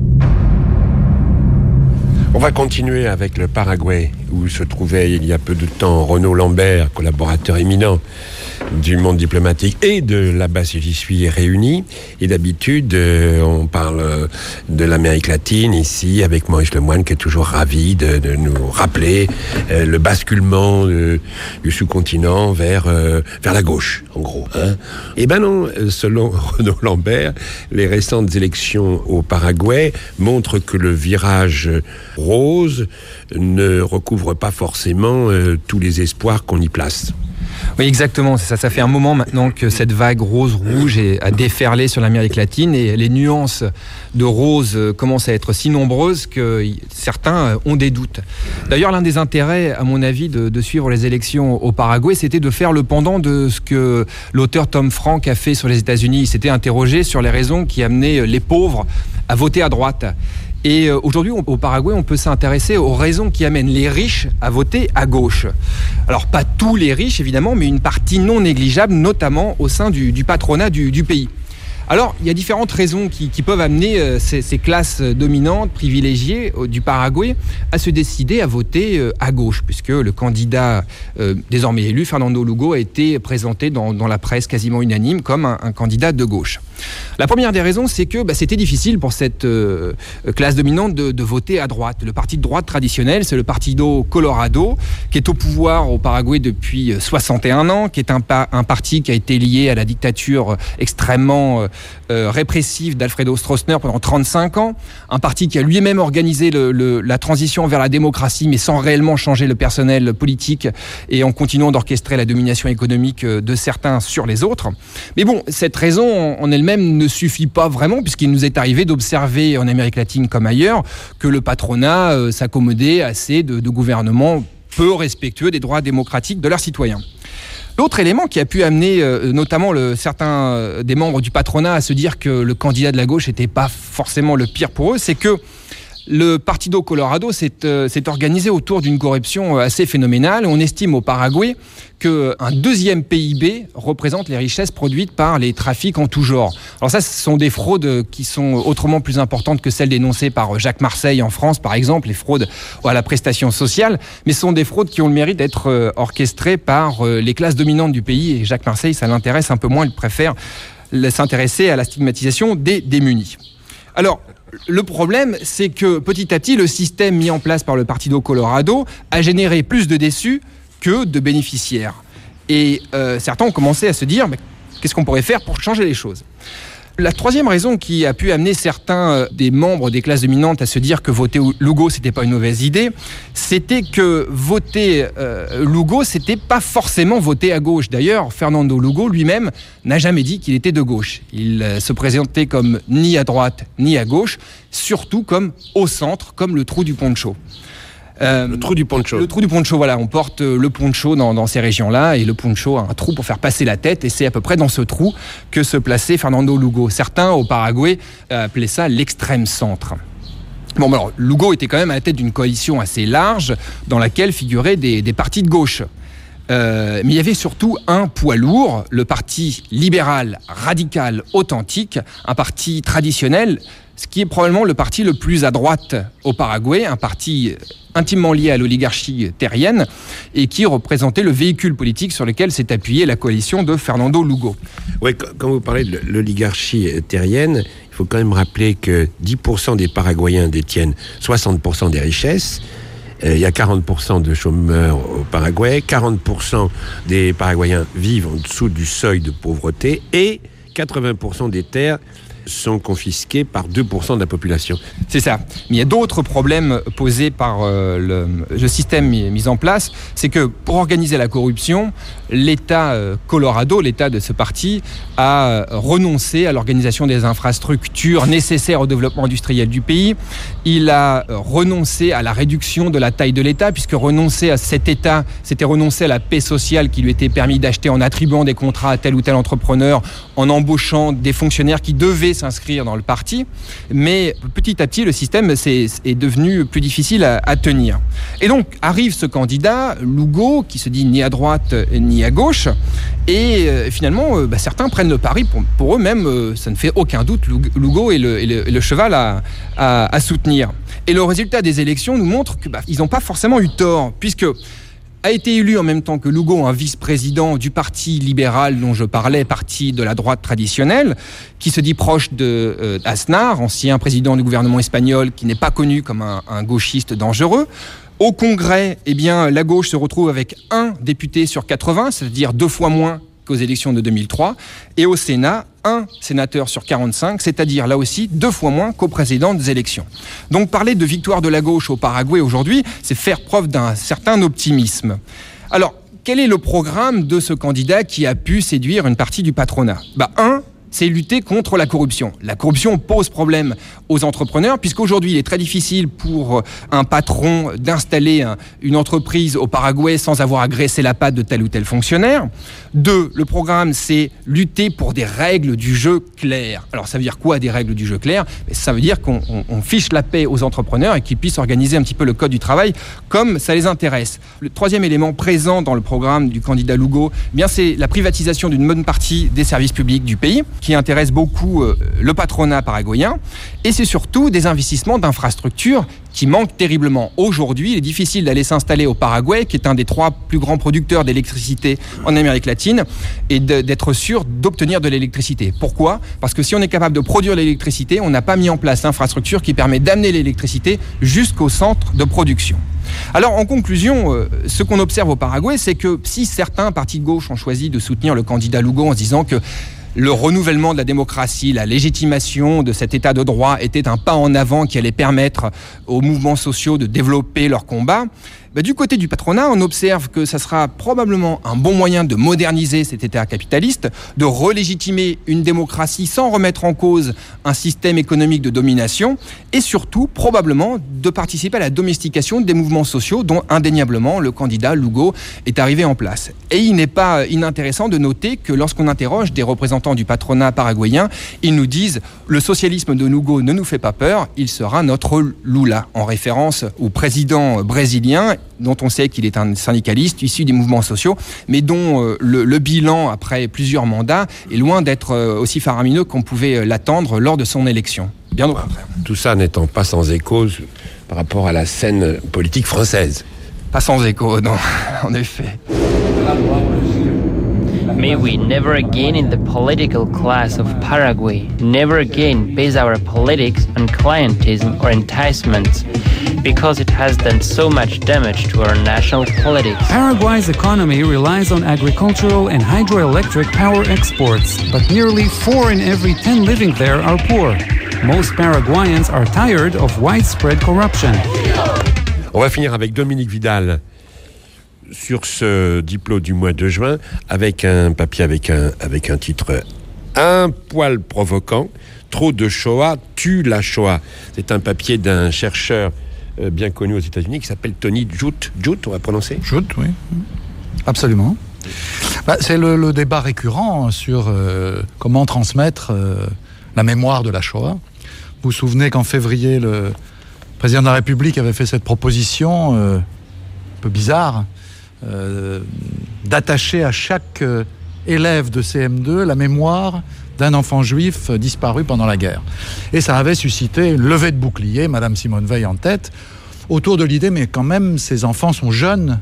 On va continuer avec le Paraguay, où se trouvait il y a peu de temps Renaud Lambert, collaborateur éminent du monde diplomatique et de la base où j'y suis réunis. Et d'habitude, on parle de l'Amérique latine ici avec Maurice Lemoine, qui est toujours ravi de nous rappeler le basculement du sous-continent vers la gauche, en gros. Hein. Eh ben non, selon Renaud Lambert, les récentes élections au Paraguay montrent que le virage rose ne recouvre pas forcément tous les espoirs qu'on y place. Oui, exactement, c'est ça. Ça fait un moment maintenant que cette vague rose-rouge a déferlé sur l'Amérique latine, et les nuances de rose commencent à être si nombreuses que certains ont des doutes. D'ailleurs, l'un des intérêts, à mon avis, de suivre les élections au Paraguay, c'était de faire le pendant de ce que l'auteur Tom Frank a fait sur les États-Unis. Il s'était interrogé sur les raisons qui amenaient les pauvres à voter à droite. Et aujourd'hui, au Paraguay, on peut s'intéresser aux raisons qui amènent les riches à voter à gauche. Alors, pas tous les riches, évidemment, mais une partie non négligeable, notamment au sein du patronat du pays. Alors, il y a différentes raisons qui peuvent amener ces classes dominantes, privilégiées du Paraguay à se décider à voter à gauche, puisque le candidat désormais élu, Fernando Lugo, a été présenté dans la presse quasiment unanime comme un candidat de gauche. La première des raisons, c'est que c'était difficile pour cette classe dominante de voter à droite. Le parti de droite traditionnel, c'est le Partido Colorado, qui est au pouvoir au Paraguay depuis 61 ans, qui est un parti qui a été lié à la dictature extrêmement répressive d'Alfredo Stroessner pendant 35 ans, un parti qui a lui-même organisé la transition vers la démocratie, mais sans réellement changer le personnel politique et en continuant d'orchestrer la domination économique de certains sur les autres. Mais bon, cette raison en elle-même ne suffit pas vraiment, puisqu'il nous est arrivé d'observer en Amérique latine comme ailleurs que le patronat s'accommodait assez de gouvernements peu respectueux des droits démocratiques de leurs citoyens. L'autre élément qui a pu amener notamment certains des membres du patronat à se dire que le candidat de la gauche n'était pas forcément le pire pour eux, c'est que le Partido Colorado s'est organisé autour d'une corruption assez phénoménale. On estime au Paraguay qu'un deuxième PIB représente les richesses produites par les trafics en tout genre. Alors ça, ce sont des fraudes qui sont autrement plus importantes que celles dénoncées par Jacques Marseille en France, par exemple, les fraudes à la prestation sociale, mais ce sont des fraudes qui ont le mérite d'être orchestrées par les classes dominantes du pays. Et Jacques Marseille, ça l'intéresse un peu moins, il préfère s'intéresser à la stigmatisation des démunis. Alors, le problème, c'est que petit à petit, le système mis en place par le Partido Colorado a généré plus de déçus que de bénéficiaires. Et certains ont commencé à se dire, qu'est-ce qu'on pourrait faire pour changer les choses ? La troisième raison qui a pu amener certains des membres des classes dominantes à se dire que voter Lugo, c'était pas une mauvaise idée, c'était que voter Lugo, c'était pas forcément voter à gauche. D'ailleurs, Fernando Lugo lui-même n'a jamais dit qu'il était de gauche. Il se présentait comme ni à droite ni à gauche, surtout comme au centre, comme le trou du poncho. Le trou du poncho. Le trou du poncho, voilà. On porte le poncho dans ces régions-là, et le poncho a un trou pour faire passer la tête, et c'est à peu près dans ce trou que se plaçait Fernando Lugo. Certains, au Paraguay, appelaient ça l'extrême centre. Bon, alors, Lugo était quand même à la tête d'une coalition assez large, dans laquelle figuraient des partis de gauche. Mais il y avait surtout un poids lourd, le parti libéral, radical, authentique, un parti traditionnel, ce qui est probablement le parti le plus à droite au Paraguay, un parti intimement lié à l'oligarchie terrienne et qui représentait le véhicule politique sur lequel s'est appuyée la coalition de Fernando Lugo. Oui, quand vous parlez de l'oligarchie terrienne, il faut quand même rappeler que 10% des Paraguayens détiennent 60% des richesses. Il y a 40% de chômeurs au Paraguay, 40% des Paraguayens vivent en dessous du seuil de pauvreté et 80% des terres sont confisquées par 2% de la population. C'est ça. Mais il y a d'autres problèmes posés par le système mis en place. C'est que pour organiser la corruption, l'État Colorado, l'État de ce parti, a renoncé à l'organisation des infrastructures nécessaires au développement industriel du pays. Il a renoncé à la réduction de la taille de l'État, puisque renoncer à cet État, c'était renoncer à la paix sociale qui lui était permis d'acheter en attribuant des contrats à tel ou tel entrepreneur, en embauchant des fonctionnaires qui devaient s'inscrire dans le parti. Mais petit à petit, le système est devenu plus difficile à tenir. Et donc, arrive ce candidat, Lugo, qui se dit ni à droite ni à gauche, et finalement, certains prennent le pari, pour eux-mêmes, ça ne fait aucun doute, Lugo est le cheval à soutenir. Et le résultat des élections nous montre qu'ils n'ont pas forcément eu tort, puisque a été élu en même temps que Lugo un vice-président du parti libéral dont je parlais, parti de la droite traditionnelle, qui se dit proche de Aznar, ancien président du gouvernement espagnol, qui n'est pas connu comme un gauchiste dangereux. Au Congrès, la gauche se retrouve avec 1 député sur 80, c'est-à-dire 2 fois moins qu'aux élections de 2003, et au Sénat, 1 sénateur sur 45, c'est-à-dire là aussi 2 fois moins qu'aux précédentes élections. Donc parler de victoire de la gauche au Paraguay aujourd'hui, c'est faire preuve d'un certain optimisme. Alors, quel est le programme de ce candidat qui a pu séduire une partie du patronat ? C'est lutter contre la corruption. La corruption pose problème aux entrepreneurs, puisqu'aujourd'hui, il est très difficile pour un patron d'installer une entreprise au Paraguay sans avoir à graisser la patte de tel ou tel fonctionnaire. 2, le programme, c'est lutter pour des règles du jeu claires. Alors, ça veut dire quoi, des règles du jeu claires ? Ça veut dire qu'on fiche la paix aux entrepreneurs et qu'ils puissent organiser un petit peu le code du travail comme ça les intéresse. Le 3e élément présent dans le programme du candidat Lugo, c'est la privatisation d'une bonne partie des services publics du pays. qui intéresse beaucoup le patronat paraguayen, et c'est surtout des investissements d'infrastructures qui manquent terriblement. Aujourd'hui, il est difficile d'aller s'installer au Paraguay, qui est un des 3 plus grands producteurs d'électricité en Amérique latine, et d'être sûr d'obtenir de l'électricité. Pourquoi ? Parce que si on est capable de produire l'électricité, on n'a pas mis en place l'infrastructure qui permet d'amener l'électricité jusqu'au centre de production. Alors, en conclusion, ce qu'on observe au Paraguay, c'est que si certains partis de gauche ont choisi de soutenir le candidat Lugo en se disant que le renouvellement de la démocratie, la légitimation de cet état de droit était un pas en avant qui allait permettre aux mouvements sociaux de développer leur combat, du côté du patronat, on observe que ça sera probablement un bon moyen de moderniser cet état capitaliste, de relégitimer une démocratie sans remettre en cause un système économique de domination, et surtout, probablement, de participer à la domestication des mouvements sociaux dont, indéniablement, le candidat Lugo est arrivé en place. Et il n'est pas inintéressant de noter que lorsqu'on interroge des représentants du patronat paraguayen, ils nous disent « Le socialisme de Lugo ne nous fait pas peur, il sera notre Lula », en référence au président brésilien, dont on sait qu'il est un syndicaliste issu des mouvements sociaux, mais dont le bilan, après plusieurs mandats, est loin d'être aussi faramineux qu'on pouvait l'attendre lors de son élection. Bien au contraire. Tout ça n'étant pas sans écho par rapport à la scène politique française. Pas sans écho, non, en effet. May we never again in the political class of Paraguay, never again base our politics on clientism or enticements, because it has done so much damage to our national politics. Paraguay's economy relies on agricultural and hydroelectric power exports, but nearly 4 in every 10 living there are poor. Most Paraguayans are tired of widespread corruption. On va finir avec Dominique Vidal sur ce diplôme du mois de juin avec un papier avec un titre un poil provoquant. Trop de Shoah tue la Shoah. C'est un papier d'un chercheur bien connu aux États-Unis qui s'appelle Tony Judt. Judt, on va prononcer ? Judt, oui. Absolument. C'est le débat récurrent sur comment transmettre la mémoire de la Shoah. Vous vous souvenez qu'en février, le président de la République avait fait cette proposition un peu bizarre d'attacher à chaque élève de CM2 la mémoire d'un enfant juif disparu pendant la guerre. Et ça avait suscité une levée de bouclier, Madame Simone Veil en tête, autour de l'idée, mais quand même, ces enfants sont jeunes,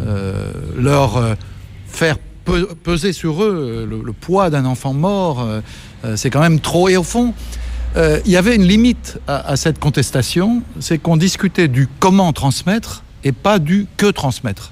leur faire peser sur eux le poids d'un enfant mort, c'est quand même trop. Et au fond, il y avait une limite à cette contestation, c'est qu'on discutait du comment transmettre et pas du que transmettre.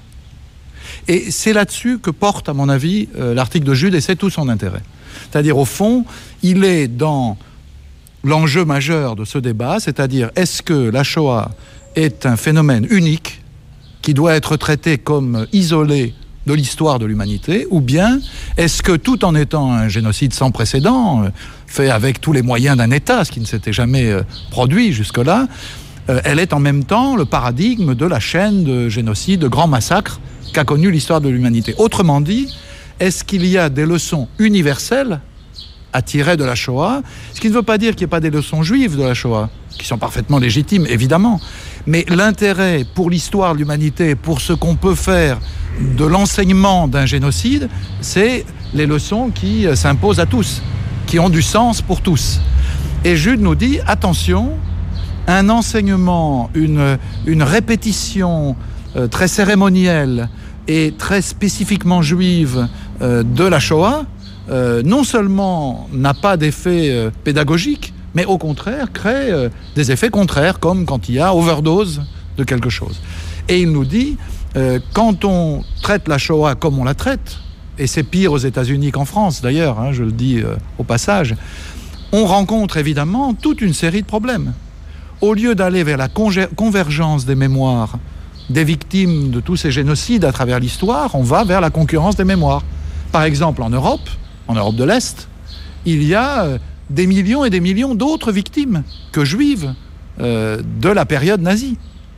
Et c'est là-dessus que porte, à mon avis, l'article de Jude, et c'est tout son intérêt. C'est-à-dire, au fond, il est dans l'enjeu majeur de ce débat, c'est-à-dire, est-ce que la Shoah est un phénomène unique qui doit être traité comme isolé de l'histoire de l'humanité, ou bien est-ce que, tout en étant un génocide sans précédent, fait avec tous les moyens d'un État, ce qui ne s'était jamais produit jusque-là, elle est en même temps le paradigme de la chaîne de génocide, de grands massacres qu'a connu l'histoire de l'humanité. Autrement dit, est-ce qu'il y a des leçons universelles à tirer de la Shoah ? Ce qui ne veut pas dire qu'il n'y ait pas des leçons juives de la Shoah, qui sont parfaitement légitimes, évidemment. Mais l'intérêt pour l'histoire de l'humanité, pour ce qu'on peut faire de l'enseignement d'un génocide, c'est les leçons qui s'imposent à tous, qui ont du sens pour tous. Et Jude nous dit, attention, un enseignement, une répétition très cérémonielle et très spécifiquement juive de la Shoah, non seulement n'a pas d'effet pédagogique, mais au contraire crée des effets contraires, comme quand il y a overdose de quelque chose. Et il nous dit, quand on traite la Shoah comme on la traite, et c'est pire aux États-Unis qu'en France d'ailleurs, hein, je le dis au passage, on rencontre évidemment toute une série de problèmes. Au lieu d'aller vers la convergence des mémoires des victimes de tous ces génocides à travers l'histoire, on va vers la concurrence des mémoires. Par exemple, en Europe de l'Est, il y a des millions et des millions d'autres victimes que juives de la période nazie.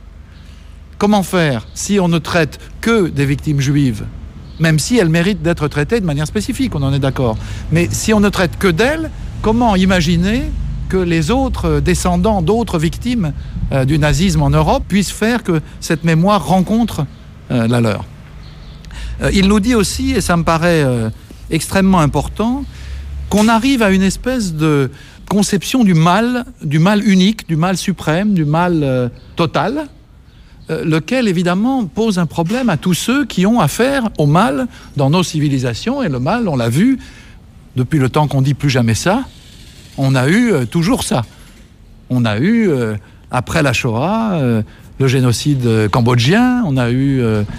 Comment faire si on ne traite que des victimes juives, même si elles méritent d'être traitées de manière spécifique, on en est d'accord. Mais si on ne traite que d'elles, comment imaginer que les autres descendants d'autres victimes du nazisme en Europe puissent faire que cette mémoire rencontre la leur. Il nous dit aussi, et ça me paraît extrêmement important, qu'on arrive à une espèce de conception du mal unique, du mal suprême, du mal total, lequel évidemment pose un problème à tous ceux qui ont affaire au mal dans nos civilisations. Et le mal, on l'a vu, depuis le temps qu'on dit plus jamais ça, on a eu toujours ça. On a eu, après la Shoah, le génocide cambodgien, on a eu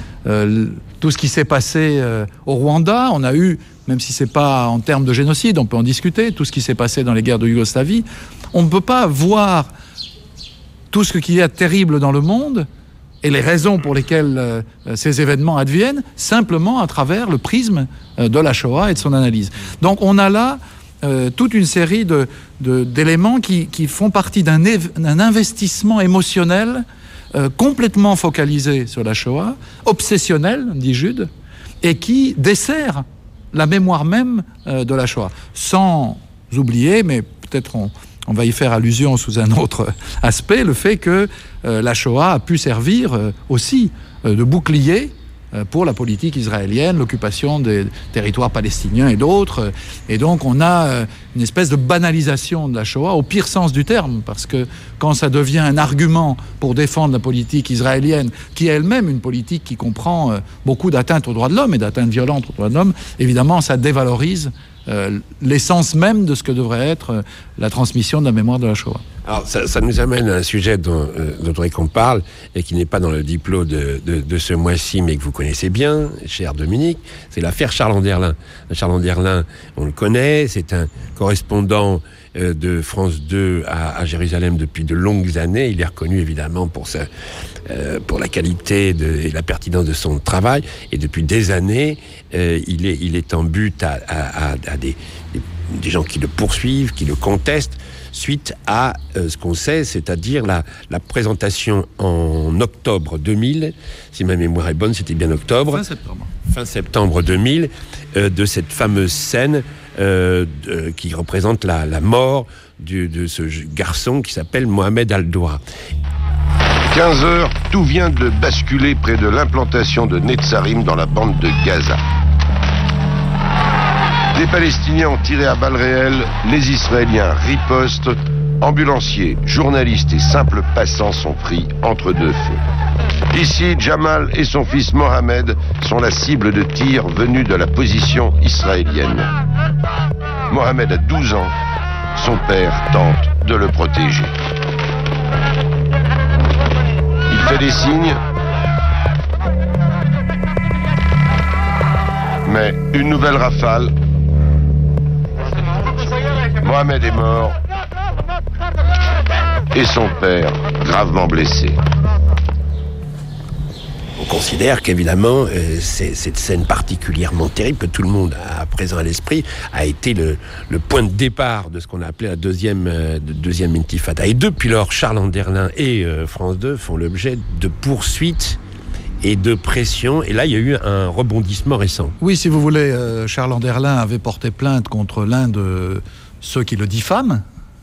tout ce qui s'est passé au Rwanda, on a eu, même si c'est pas en termes de génocide, on peut en discuter, tout ce qui s'est passé dans les guerres de Yougoslavie. On ne peut pas voir tout ce qui est terrible dans le monde et les raisons pour lesquelles ces événements adviennent, simplement à travers le prisme de la Shoah et de son analyse. Donc on a là toute une série d'éléments qui font partie d'un investissement émotionnel complètement focalisé sur la Shoah, obsessionnel, dit Jude, et qui dessert la mémoire même de la Shoah. Sans oublier, mais peut-être on va y faire allusion sous un autre aspect, le fait que la Shoah a pu servir aussi de bouclier pour la politique israélienne, l'occupation des territoires palestiniens et d'autres. Et donc on a une espèce de banalisation de la Shoah au pire sens du terme, parce que quand ça devient un argument pour défendre la politique israélienne, qui est elle-même une politique qui comprend beaucoup d'atteintes aux droits de l'homme et d'atteintes violentes aux droits de l'homme, évidemment ça dévalorise l'essence même de ce que devrait être la transmission de la mémoire de la Shoah. Alors, ça nous amène à un sujet dont on parle et qui n'est pas dans le diplôme de ce mois-ci, mais que vous connaissez bien, cher Dominique, c'est l'affaire Charles Anderlin. Charles Anderlin, on le connaît, c'est un correspondant de France 2 à Jérusalem depuis de longues années. Il est reconnu évidemment pour la qualité et la pertinence de son travail. Et depuis des années, il est en but à des gens qui le poursuivent, qui le contestent, suite à ce qu'on sait, c'est-à-dire la présentation en octobre 2000, si ma mémoire est bonne, c'était bien octobre. Fin septembre 2000, de cette fameuse scène qui représente la mort de ce garçon qui s'appelle Mohamed Al-Doura. 15h, tout vient de basculer près de l'implantation de Netzarim dans la bande de Gaza. Les Palestiniens ont tiré à balles réelles, les Israéliens ripostent, ambulanciers, journalistes et simples passants sont pris entre deux feux. Ici, Jamal et son fils Mohamed sont la cible de tirs venus de la position israélienne. Mohamed a 12 ans, son père tente de le protéger. Il fait des signes, mais une nouvelle rafale. Mohamed est mort et son père gravement blessé. On considère qu'évidemment, cette scène particulièrement terrible que tout le monde a présent à l'esprit a été le point de départ de ce qu'on a appelé la deuxième intifada. Et depuis lors, Charles Anderlin et France 2 font l'objet de poursuites et de pression. Et là, il y a eu un rebondissement récent. Oui, si vous voulez, Charles Anderlin avait porté plainte contre l'un de ceux qui le diffament.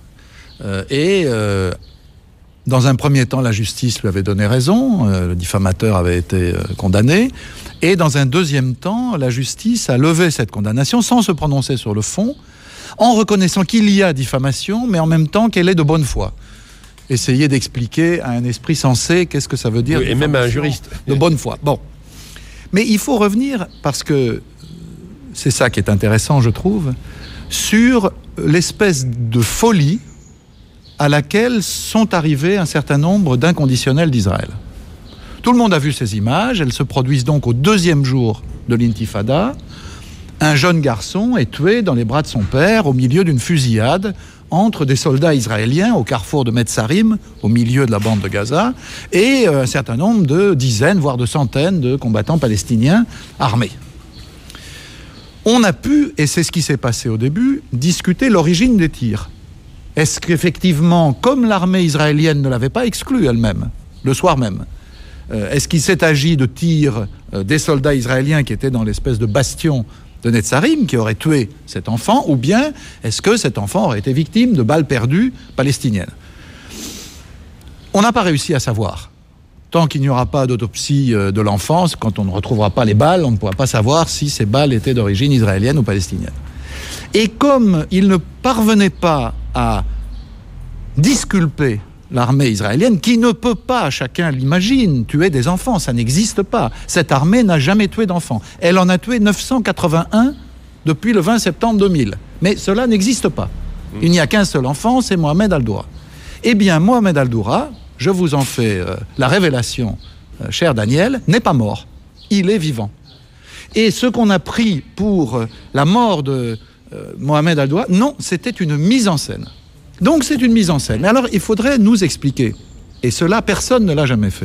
Dans un premier temps, la justice lui avait donné raison, le diffamateur avait été condamné, et dans un deuxième temps, la justice a levé cette condamnation sans se prononcer sur le fond, en reconnaissant qu'il y a diffamation, mais en même temps qu'elle est de bonne foi. Essayer d'expliquer à un esprit sensé qu'est-ce que ça veut dire. Oui, et même à un juriste. De bonne foi. Bon. Mais il faut revenir, parce que c'est ça qui est intéressant, je trouve, sur l'espèce de folie à laquelle sont arrivés un certain nombre d'inconditionnels d'Israël. Tout le monde a vu ces images, elles se produisent donc au deuxième jour de l'intifada. Un jeune garçon est tué dans les bras de son père au milieu d'une fusillade entre des soldats israéliens au carrefour de Netzarim, au milieu de la bande de Gaza, et un certain nombre de dizaines, voire de centaines de combattants palestiniens armés. On a pu, et c'est ce qui s'est passé au début, discuter l'origine des tirs. Est-ce qu'effectivement, comme l'armée israélienne ne l'avait pas exclu elle-même, le soir même, est-ce qu'il s'est agi de tirs des soldats israéliens qui étaient dans l'espèce de bastion de Netzarim, qui auraient tué cet enfant, ou bien est-ce que cet enfant aurait été victime de balles perdues palestiniennes ? On n'a pas réussi à savoir. Tant qu'il n'y aura pas d'autopsie de l'enfance, quand on ne retrouvera pas les balles, on ne pourra pas savoir si ces balles étaient d'origine israélienne ou palestinienne. Et comme il ne parvenait pas à disculper l'armée israélienne, qui ne peut pas, chacun l'imagine, tuer des enfants, ça n'existe pas. Cette armée n'a jamais tué d'enfants. Elle en a tué 981 depuis le 20 septembre 2000. Mais cela n'existe pas. Il n'y a qu'un seul enfant, c'est Mohamed Al-Doura. Eh bien, Mohamed Al-Doura, je vous en fais la révélation, cher Daniel, n'est pas mort. Il est vivant. Et ce qu'on a pris pour la mort de Mohamed Al-Doura, non, c'était une mise en scène. Donc c'est une mise en scène. Alors il faudrait nous expliquer, et cela personne ne l'a jamais fait,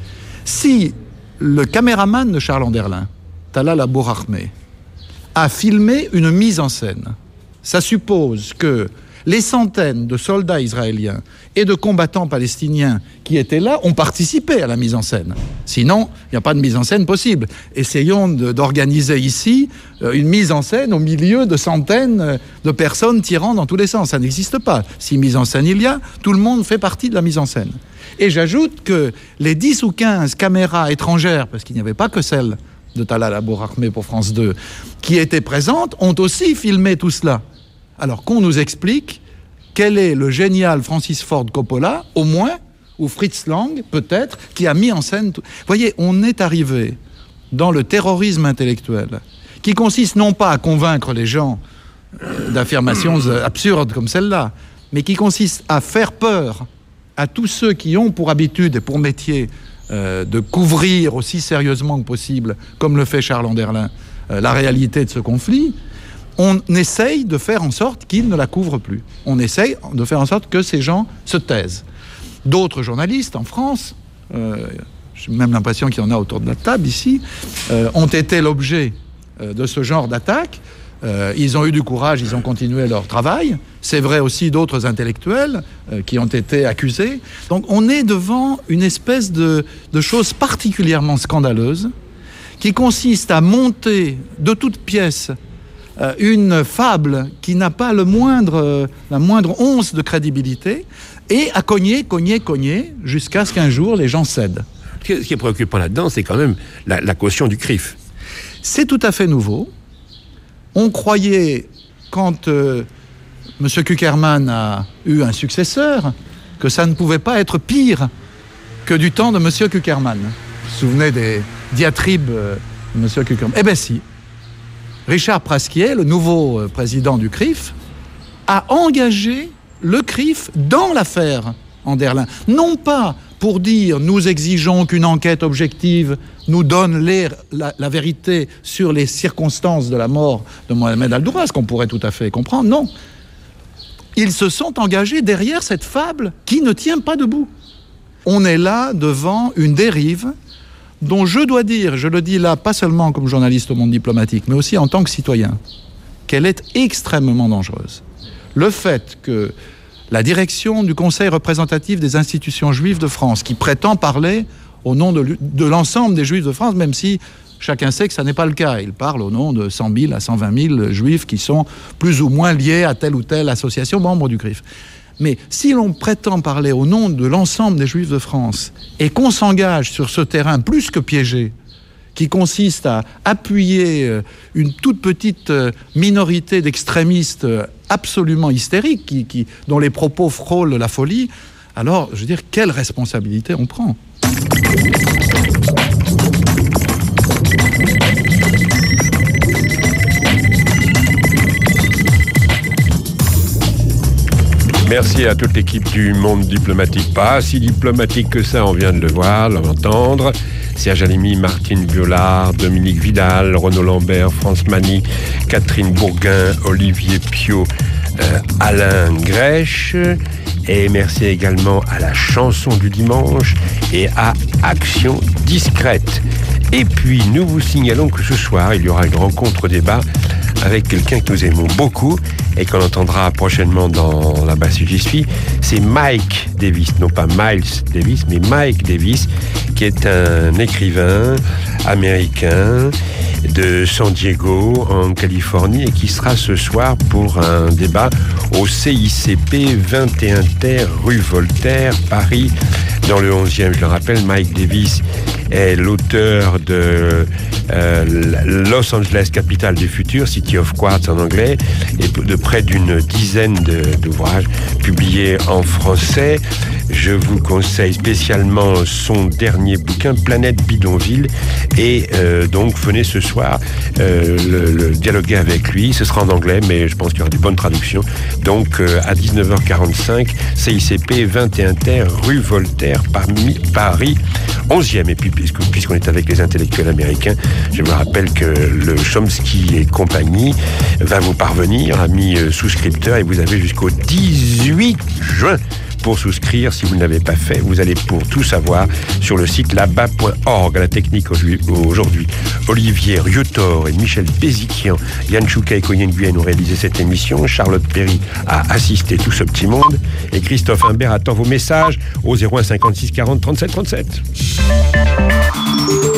si le caméraman de Charles Anderlin, Talal Abou Rahmeh, a filmé une mise en scène, ça suppose que les centaines de soldats israéliens et de combattants palestiniens qui étaient là ont participé à la mise en scène. Sinon, il n'y a pas de mise en scène possible. Essayons d'organiser ici une mise en scène au milieu de centaines de personnes tirant dans tous les sens. Ça n'existe pas. Si mise en scène il y a, tout le monde fait partie de la mise en scène. Et j'ajoute que les 10 ou 15 caméras étrangères, parce qu'il n'y avait pas que celles de Talal Abou Rahmeh pour France 2, qui étaient présentes, ont aussi filmé tout cela. Alors qu'on nous explique quel est le génial Francis Ford Coppola, au moins, ou Fritz Lang, peut-être, qui a mis en scène tout. Vous voyez, on est arrivé dans le terrorisme intellectuel, qui consiste non pas à convaincre les gens d'affirmations absurdes comme celle-là, mais qui consiste à faire peur à tous ceux qui ont pour habitude et pour métier de couvrir aussi sérieusement que possible, comme le fait Charles Anderlin, la réalité de ce conflit. On essaye de faire en sorte qu'ils ne la couvrent plus. On essaye de faire en sorte que ces gens se taisent. D'autres journalistes en France, j'ai même l'impression qu'il y en a autour de la table ici, ont été l'objet de ce genre d'attaque. Ils ont eu du courage, ils ont continué leur travail. C'est vrai aussi d'autres intellectuels qui ont été accusés. Donc on est devant une espèce de chose particulièrement scandaleuse qui consiste à monter de toutes pièces une fable qui n'a pas la moindre once de crédibilité et à cogner jusqu'à ce qu'un jour les gens cèdent. Ce qui est préoccupant là-dedans, c'est quand même la caution du CRIF. C'est tout à fait nouveau. On croyait, quand M. Kuckerman a eu un successeur, que ça ne pouvait pas être pire que du temps de M. Kuckerman. Vous vous souvenez des diatribes de M. Kuckerman? Eh bien si. Richard Prasquier, le nouveau président du CRIF, a engagé le CRIF dans l'affaire Anderlin. Non pas pour dire « nous exigeons qu'une enquête objective nous donne la vérité sur les circonstances de la mort de Mohamed Al-Doura », ce qu'on pourrait tout à fait comprendre, non. Ils se sont engagés derrière cette fable qui ne tient pas debout. On est là devant une dérive dont je dois dire, je le dis là pas seulement comme journaliste au monde diplomatique, mais aussi en tant que citoyen, qu'elle est extrêmement dangereuse. Le fait que la direction du Conseil représentatif des institutions juives de France, qui prétend parler au nom de l'ensemble des juifs de France, même si chacun sait que ça n'est pas le cas. Il parle au nom de 100 000 à 120 000 juifs qui sont plus ou moins liés à telle ou telle association membre du CRIF. Mais si l'on prétend parler au nom de l'ensemble des juifs de France et qu'on s'engage sur ce terrain plus que piégé, qui consiste à appuyer une toute petite minorité d'extrémistes absolument hystériques, dont les propos frôlent la folie, alors, je veux dire, quelle responsabilité on prend ? Merci à toute l'équipe du Monde Diplomatique. Pas si diplomatique que ça, on vient de le voir, l'entendre. Serge Halimi, Martine Violard, Dominique Vidal, Renaud Lambert, France Mani, Catherine Bourguin, Olivier Piot, Alain Grèche. Et merci également à la chanson du dimanche et à Action Discrète. Et puis, nous vous signalons que ce soir, il y aura une rencontre débat avec quelqu'un que nous aimons beaucoup et qu'on entendra prochainement dans La Basse J'y suis. C'est Mike Davis, non pas Miles Davis, mais Mike Davis, qui est un écrivain américain de San Diego, en Californie, et qui sera ce soir pour un débat au CICP 21 Terre, rue Voltaire, Paris, dans le 11e. Je le rappelle, Mike Davis est l'auteur Los Angeles, capitale du futur, City of Quartz en anglais, et de près d'une dizaine d'ouvrages publiés en français. Je vous conseille spécialement son dernier bouquin, Planète Bidonville, et donc venez ce soir le dialoguer avec lui. Ce sera en anglais, mais je pense qu'il y aura des bonnes traductions. Donc à 19h45, CICP 21 Terre, rue Voltaire, Paris 11e. Et puis puisqu'on est avec les intellectuels américains, je me rappelle que le Chomsky et compagnie va vous parvenir, amis souscripteurs, et vous avez jusqu'au 18 juin pour souscrire. Si vous ne l'avez pas fait, vous allez pour tout savoir sur le site là-bas.org. À la technique aujourd'hui, Olivier Riotor et Michel Béziquian, Yann Chouka et Coyenne Guyenne ont réalisé cette émission. Charlotte Perry a assisté tout ce petit monde et Christophe Imbert attend vos messages au 01 56 40 37 37.